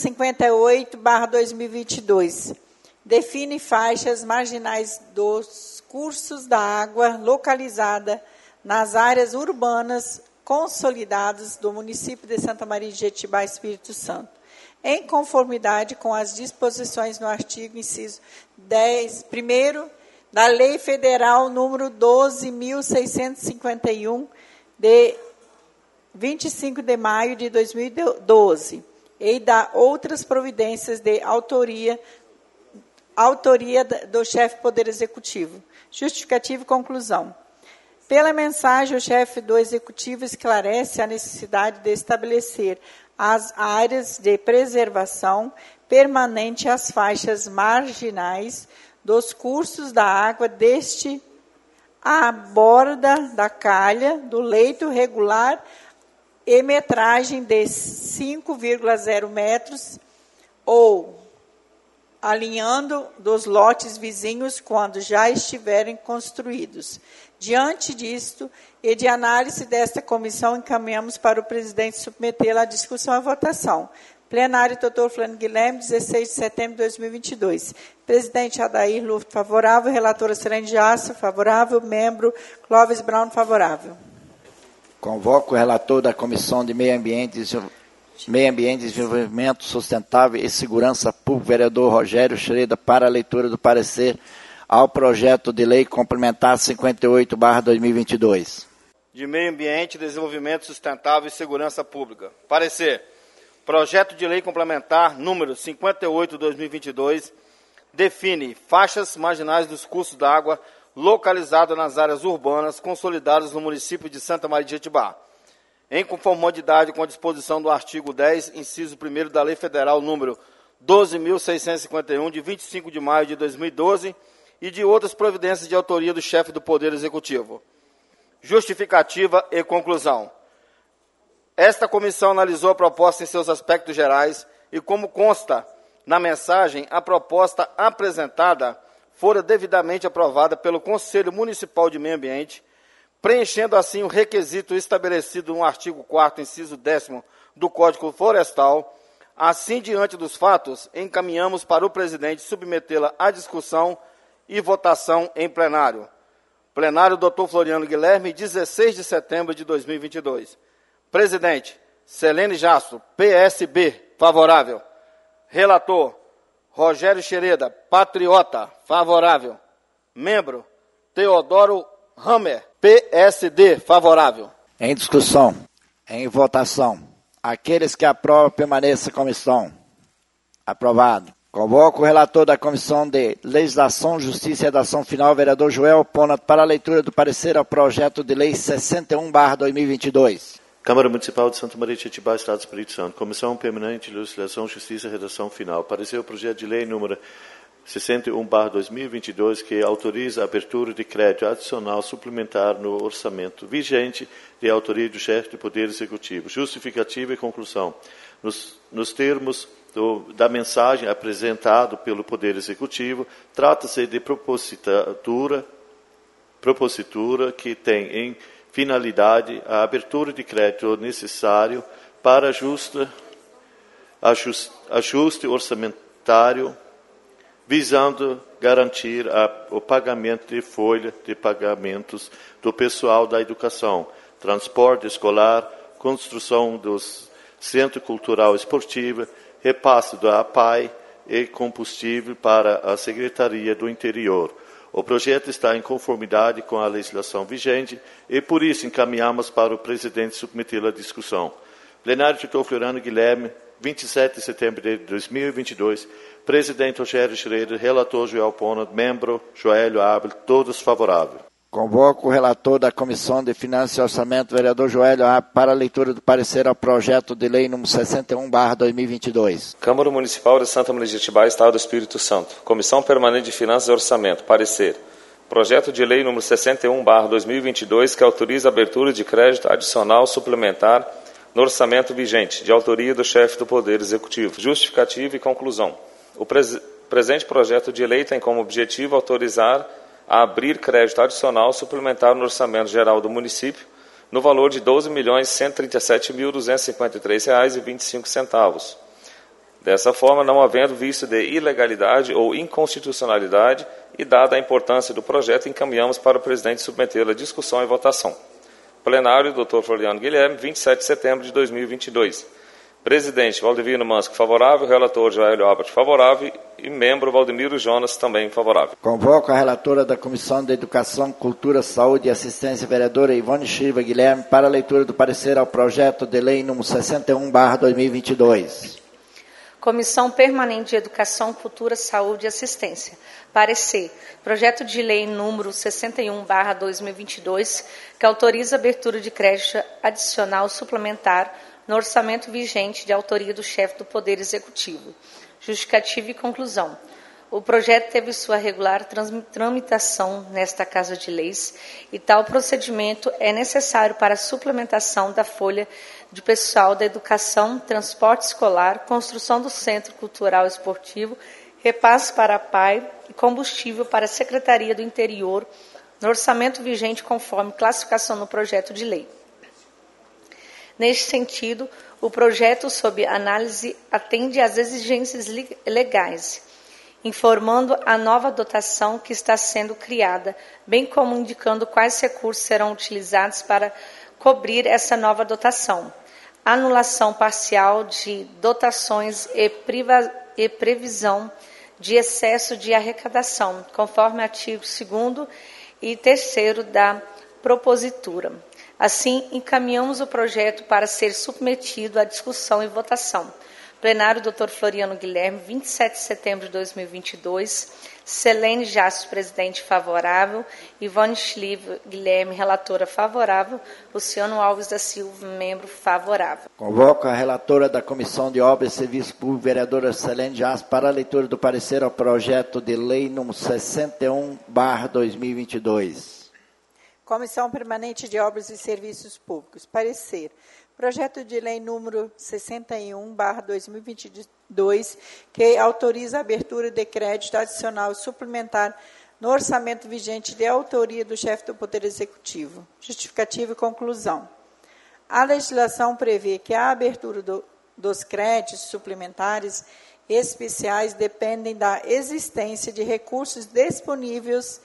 58/2022. Define faixas marginais dos cursos da água localizada nas áreas urbanas consolidadas do município de Santa Maria de Jetibá, Espírito Santo, em conformidade com as disposições no artigo inciso 10º da Lei Federal número 12.651, de 25 de maio de 2012, e da outras providências de autoria do chefe do Poder Executivo. Justificativa e conclusão. Pela mensagem, o chefe do Executivo esclarece a necessidade de estabelecer as áreas de preservação permanente às faixas marginais dos cursos da água deste à borda da calha do leito regular e metragem de 5,0 metros ou alinhando dos lotes vizinhos quando já estiverem construídos. Diante disto e de análise desta comissão, encaminhamos para o presidente submetê-la à discussão e à votação. Plenário, Dr. Floriano Guilherme, 16 de setembro de 2022. Presidente Adair Luft, favorável. Relatora Selene Jás, favorável. Membro Clóvis Brown, favorável. Convoco o relator da Comissão de Meio Ambiente, Desenvolvimento Sustentável e Segurança Pública, vereador Rogério Schroeder, para a leitura do parecer ao projeto de lei complementar 58/2022. De Meio Ambiente, Desenvolvimento Sustentável e Segurança Pública. Parecer. Projeto de lei complementar número 58/2022 define faixas marginais dos cursos d'água localizadas nas áreas urbanas consolidadas no município de Santa Maria de Jetibá, em conformidade com a disposição do artigo 10, inciso 1º da Lei Federal número 12.651, de 25 de maio de 2012, e de outras providências de autoria do chefe do Poder Executivo. Justificativa e conclusão. Esta comissão analisou a proposta em seus aspectos gerais e, como consta na mensagem, a proposta apresentada fora devidamente aprovada pelo Conselho Municipal de Meio Ambiente, preenchendo assim o requisito estabelecido no artigo 4º, inciso 10º do Código Florestal. Assim, diante dos fatos, encaminhamos para o presidente submetê-la à discussão e votação em plenário. Plenário Dr. Floriano Guilherme, 16 de setembro de 2022. Presidente, Selene Jás, PSB, favorável. Relator, Rogério Schroeder, patriota, favorável. Membro, Teodoro Hammer, PSD, favorável. Em discussão, em votação. Aqueles que aprovam, permaneçam como estão. Aprovado. Convoco o relator da Comissão de Legislação, Justiça e Redação Final, vereador Joel Pona, para a leitura do parecer ao projeto de lei 61/2022. Câmara Municipal de Santa Maria de Jetibá, Estado do Espírito Santo. Comissão Permanente de Legislação, Justiça e Redação Final. Parecer o projeto de lei número 61/2022, que autoriza a abertura de crédito adicional suplementar no orçamento vigente de autoria do chefe do Poder Executivo. Justificativa e conclusão. nos termos da mensagem apresentada pelo Poder Executivo, trata-se de propositura que tem em finalidade a abertura de crédito necessário para ajuste orçamentário, visando garantir o pagamento de folha de pagamentos do pessoal da educação, transporte escolar, construção dos Centro Cultural Esportivo, repasse da APAI e combustível para a Secretaria do Interior. O projeto está em conformidade com a legislação vigente e, por isso, encaminhamos para o presidente submetê-lo à discussão. Plenário Dr. Floriano Guilherme, 27 de setembro de 2022. Presidente Rogério Schroeder, relator Joel Pona, membro Joélio Abel, todos favoráveis. Convoco o relator da Comissão de Finanças e Orçamento, vereador Joélio Abel, para a leitura do parecer ao projeto de lei número 61/2022. Câmara Municipal de Santa Maria de Jetibá, Estado do Espírito Santo. Comissão Permanente de Finanças e Orçamento. Parecer. Projeto de lei número 61/2022, que autoriza a abertura de crédito adicional suplementar no orçamento vigente, de autoria do chefe do Poder Executivo. Justificativa e conclusão. O presente projeto de lei tem como objetivo autorizar a abrir crédito adicional suplementar no orçamento geral do município no valor de R$ 12.137.253,25. Dessa forma, não havendo visto de ilegalidade ou inconstitucionalidade e dada a importância do projeto, encaminhamos para o presidente submetê-lo à discussão e votação. Plenário, Dr. Floriano Guilherme, 27 de setembro de 2022. Presidente Valdivino Mansco, favorável. Relator Joélio Albert, favorável. E membro Valdemiro Jonas, também favorável. Convoco a relatora da Comissão de Educação, Cultura, Saúde e Assistência, vereadora Ivone Silva Guilherme, para a leitura do parecer ao projeto de lei número 61/2022. Comissão Permanente de Educação, Cultura, Saúde e Assistência. Parecer. Projeto de lei número 61/2022, que autoriza a abertura de crédito adicional suplementar no orçamento vigente, de autoria do chefe do Poder Executivo. Justificativa e conclusão. O projeto teve sua regular tramitação nesta Casa de Leis e tal procedimento é necessário para a suplementação da folha de pessoal da educação, transporte escolar, construção do Centro Cultural Esportivo, repasse para a PAI e combustível para a Secretaria do Interior, no orçamento vigente conforme classificação no projeto de lei. Neste sentido, o projeto, sob análise, atende às exigências legais, informando a nova dotação que está sendo criada, bem como indicando quais recursos serão utilizados para cobrir essa nova dotação. Anulação parcial de dotações e previsão de excesso de arrecadação, conforme artigo 2º e 3º da propositura. Assim, encaminhamos o projeto para ser submetido à discussão e votação. Plenário, Dr. Floriano Guilherme, 27 de setembro de 2022. Selene Jastos, presidente, favorável. Ivone Silva Guilherme, relatora, favorável. Luciano Alves da Silva, membro, favorável. Convoco a relatora da Comissão de Obras e Serviços Públicos, vereadora Selene Jastos, para a leitura do parecer ao projeto de lei número 61/2022. Comissão Permanente de Obras e Serviços Públicos. Parecer. Projeto de lei número 61/2022, que autoriza a abertura de crédito adicional suplementar no orçamento vigente de autoria do chefe do Poder Executivo. Justificativa e conclusão. A legislação prevê que a abertura dos créditos suplementares especiais dependem da existência de recursos disponíveis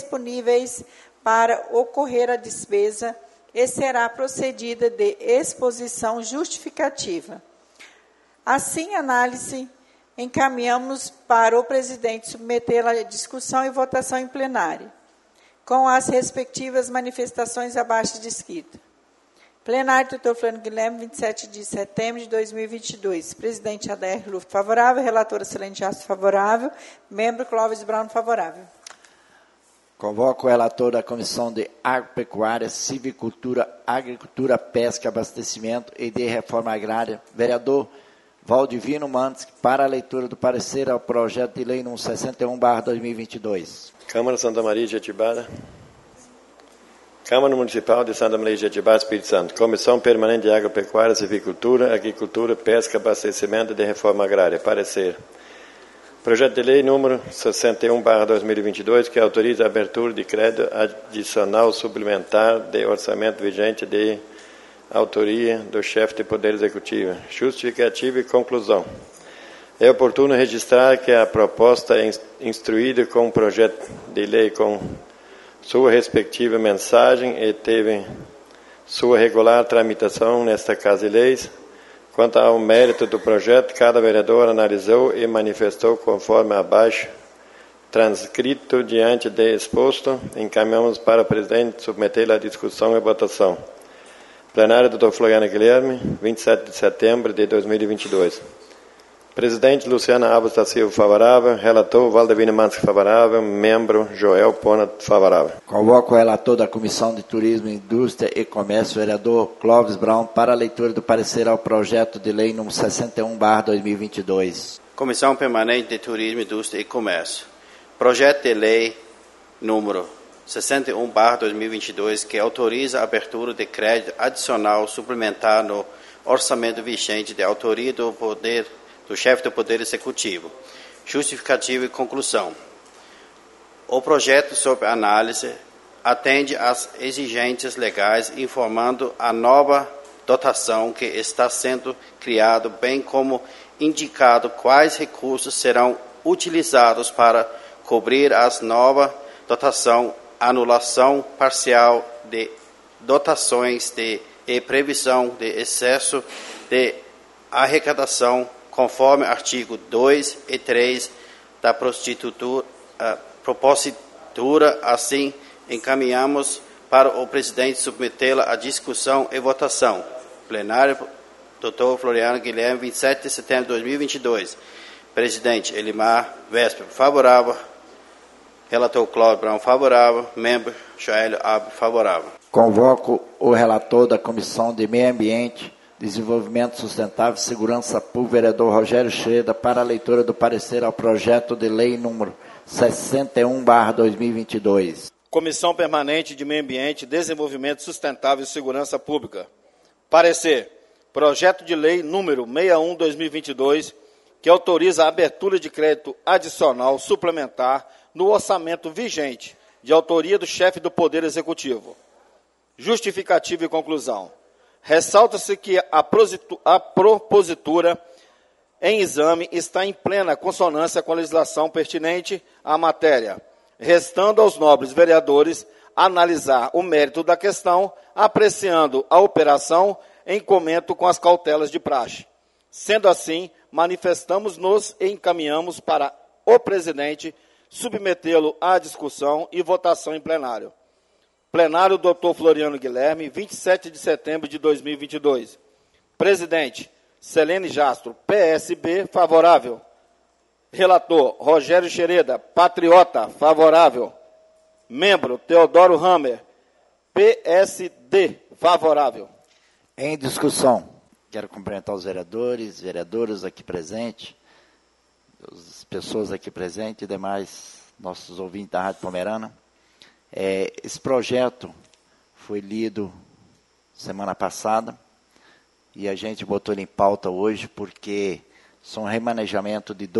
para ocorrer a despesa e será procedida de exposição justificativa. Assim, análise encaminhamos para o presidente submetê-la à discussão e votação em plenário, com as respectivas manifestações abaixo descritas. Plenário, Dr. Floriano Guilherme, 27 de setembro de 2022. Presidente Adair Luft, favorável. Relatora Selene Jastos, favorável. Membro Clóvis Brown, favorável. Convoco o relator da Comissão de Agropecuária, Silvicultura, Agricultura, Pesca, Abastecimento e de Reforma Agrária, vereador Valdivino Mansco, para a leitura do parecer ao projeto de lei número 61/2022. Câmara Santa Maria de Jetibá. Câmara Municipal de Santa Maria de Jetibá, Espírito Santo. Comissão Permanente de Agropecuária, Silvicultura, Agricultura, Pesca, Abastecimento e de Reforma Agrária. Parecer. Projeto de lei número 61/2022, que autoriza a abertura de crédito adicional suplementar de orçamento vigente de autoria do chefe de Poder Executivo. Justificativa e conclusão. É oportuno registrar que a proposta é instruída com o projeto de lei com sua respectiva mensagem e teve sua regular tramitação nesta Casa de Leis. Quanto ao mérito do projeto, cada vereador analisou e manifestou conforme abaixo, transcrito diante de exposto, encaminhamos para o presidente submeter à discussão e votação. Plenário, Dr. Floriano Guilherme, 27 de setembro de 2022. Presidente Luciana Alves da Silva, favorável. Relator Valdevino Manski, favorável. Membro Joel Pona, favorável. Convoco o relator da Comissão de Turismo, Indústria e Comércio, vereador Clóvis Brown, para a leitura do parecer ao projeto de lei número 61/2022. Comissão Permanente de Turismo, Indústria e Comércio. Projeto de lei número 61/2022, que autoriza a abertura de crédito adicional suplementar no orçamento vigente de autoria do chefe do Poder Executivo. Justificativa e conclusão. O projeto sob análise atende às exigências legais, informando a nova dotação que está sendo criada, bem como indicado quais recursos serão utilizados para cobrir as nova dotação, anulação parcial de dotações e previsão de excesso de arrecadação, conforme artigo 2 e 3 da propositura, assim encaminhamos para o presidente submetê-la à discussão e votação. Plenário, Dr. Floriano Guilherme, 27 de setembro de 2022. Presidente Elimar Vesper, favorável. Relator Cláudio Brown, favorável. Membro Joel Abre, favorável. Convoco o relator da Comissão de Meio Ambiente, Desenvolvimento Sustentável e Segurança Pública, vereador Rogério Schreder, para a leitura do parecer ao projeto de lei número 61/2022. Comissão Permanente de Meio Ambiente, Desenvolvimento Sustentável e Segurança Pública. Parecer. Projeto de lei número 61/2022, que autoriza a abertura de crédito adicional suplementar no orçamento vigente, de autoria do chefe do Poder Executivo. Justificativa e conclusão. Ressalta-se que a propositura em exame está em plena consonância com a legislação pertinente à matéria, restando aos nobres vereadores analisar o mérito da questão, apreciando a operação em comento com as cautelas de praxe. Sendo assim, manifestamos-nos e encaminhamos para o presidente submetê-lo à discussão e votação em plenário. Plenário, Dr. Floriano Guilherme, 27 de setembro de 2022. Presidente, Selene Jastro, PSB, favorável. Relator, Rogério Schreder, Patriota, favorável. Membro, Teodoro Hammer, PSD, favorável. Em discussão, quero cumprimentar os vereadores, vereadoras aqui presentes, as pessoas aqui presentes e demais nossos ouvintes da Rádio Pomerana. Esse projeto foi lido semana passada e a gente botou ele em pauta hoje porque são um remanejamento de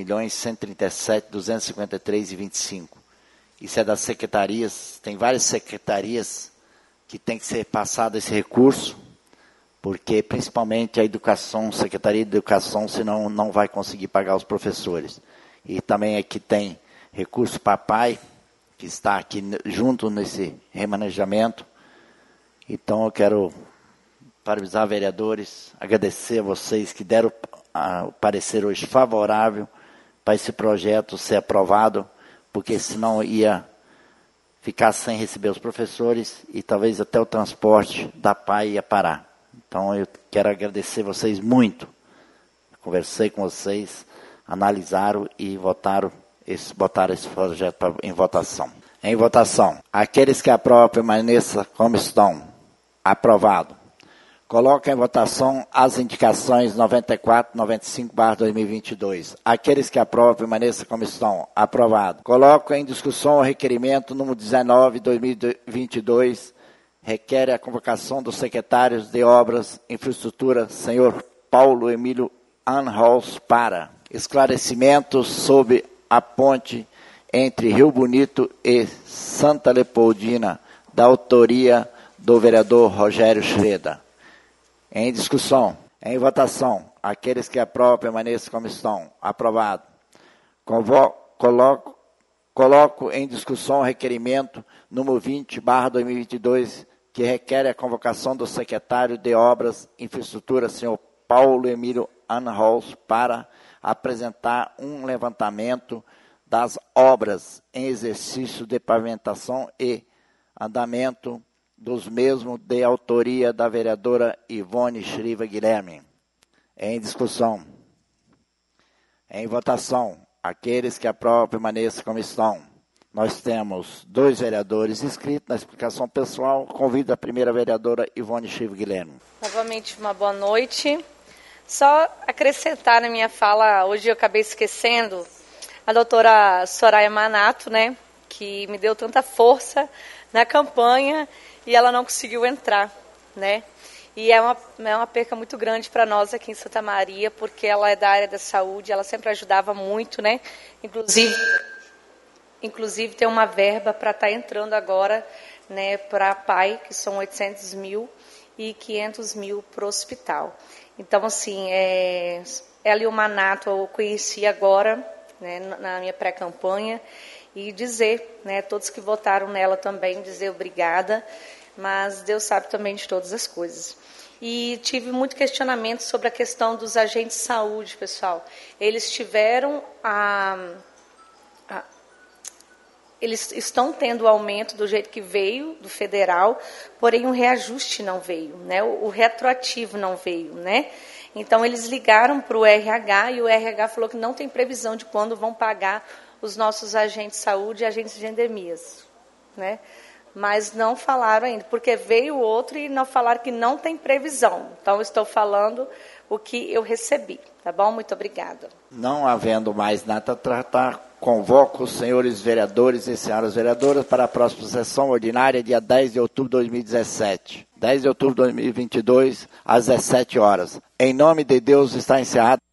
12.137.253,25. Isso é das secretarias, tem várias secretarias que tem que ser passado esse recurso, porque principalmente a educação, Secretaria de Educação, senão não vai conseguir pagar os professores. E também aqui tem recurso papai, que está aqui junto nesse remanejamento. Então eu quero parabenizar vereadores, agradecer a vocês que deram o parecer hoje favorável para esse projeto ser aprovado, porque senão ia ficar sem receber os professores e talvez até o transporte da PAI ia parar. Então eu quero agradecer vocês muito. Conversei com vocês, analisaram e botaram esse projeto em votação. Em votação, aqueles que aprovam permaneçam como estão. Aprovado. Coloca em votação as indicações 94 e 95/2022. Aqueles que aprovam permaneçam como estão. Aprovado. Coloco em discussão o requerimento número 19/2022 requer a convocação dos secretários de Obras e Infraestrutura, senhor Paulo Emílio Anholz, para esclarecimentos sobre a ponte entre Rio Bonito e Santa Leopoldina, da autoria do vereador Rogério Schreda. Em discussão, em votação, aqueles que aprovam permaneçam como estão. Aprovado. Coloco em discussão o requerimento número 20/2022, que requer a convocação do secretário de Obras e Infraestrutura, senhor Paulo Emílio Anholz, para apresentar um levantamento das obras em exercício de pavimentação e andamento dos mesmos de autoria da vereadora Ivone Shriva Guilherme. Em discussão. Em votação, aqueles que aprovam permaneçam como estão. Nós temos 2 vereadores inscritos na explicação pessoal. Convido a primeira vereadora Ivone Shriva Guilherme. Novamente, uma boa noite. Só acrescentar na minha fala, hoje eu acabei esquecendo, a doutora Soraya Manato, né, que me deu tanta força na campanha e ela não conseguiu entrar, né? E é uma perca muito grande para nós aqui em Santa Maria, porque ela é da área da saúde, ela sempre ajudava muito, né? Inclusive tem uma verba para estar entrando agora, né, para a PAI, que são 800 mil e 500 mil para o hospital. Então, assim, ela e o Manato eu conheci agora, né, na minha pré-campanha, e dizer, né, todos que votaram nela também, dizer obrigada, mas Deus sabe também de todas as coisas. E tive muito questionamento sobre a questão dos agentes de saúde, pessoal. Eles tiveram eles estão tendo aumento do jeito que veio, do federal, porém o reajuste não veio, né? O retroativo não veio, né? Então, eles ligaram para o RH e o RH falou que não tem previsão de quando vão pagar os nossos agentes de saúde e agentes de endemias, né? Mas não falaram ainda, porque veio outro e não falaram que não tem previsão. Então, eu estou falando o que eu recebi, tá bom? Muito obrigada. Não havendo mais nada a tratar, convoco os senhores vereadores e senhoras vereadoras para a próxima sessão ordinária, dia 10 de outubro de 2017. 10 de outubro de 2022, às 17 horas. Em nome de Deus, está encerrado.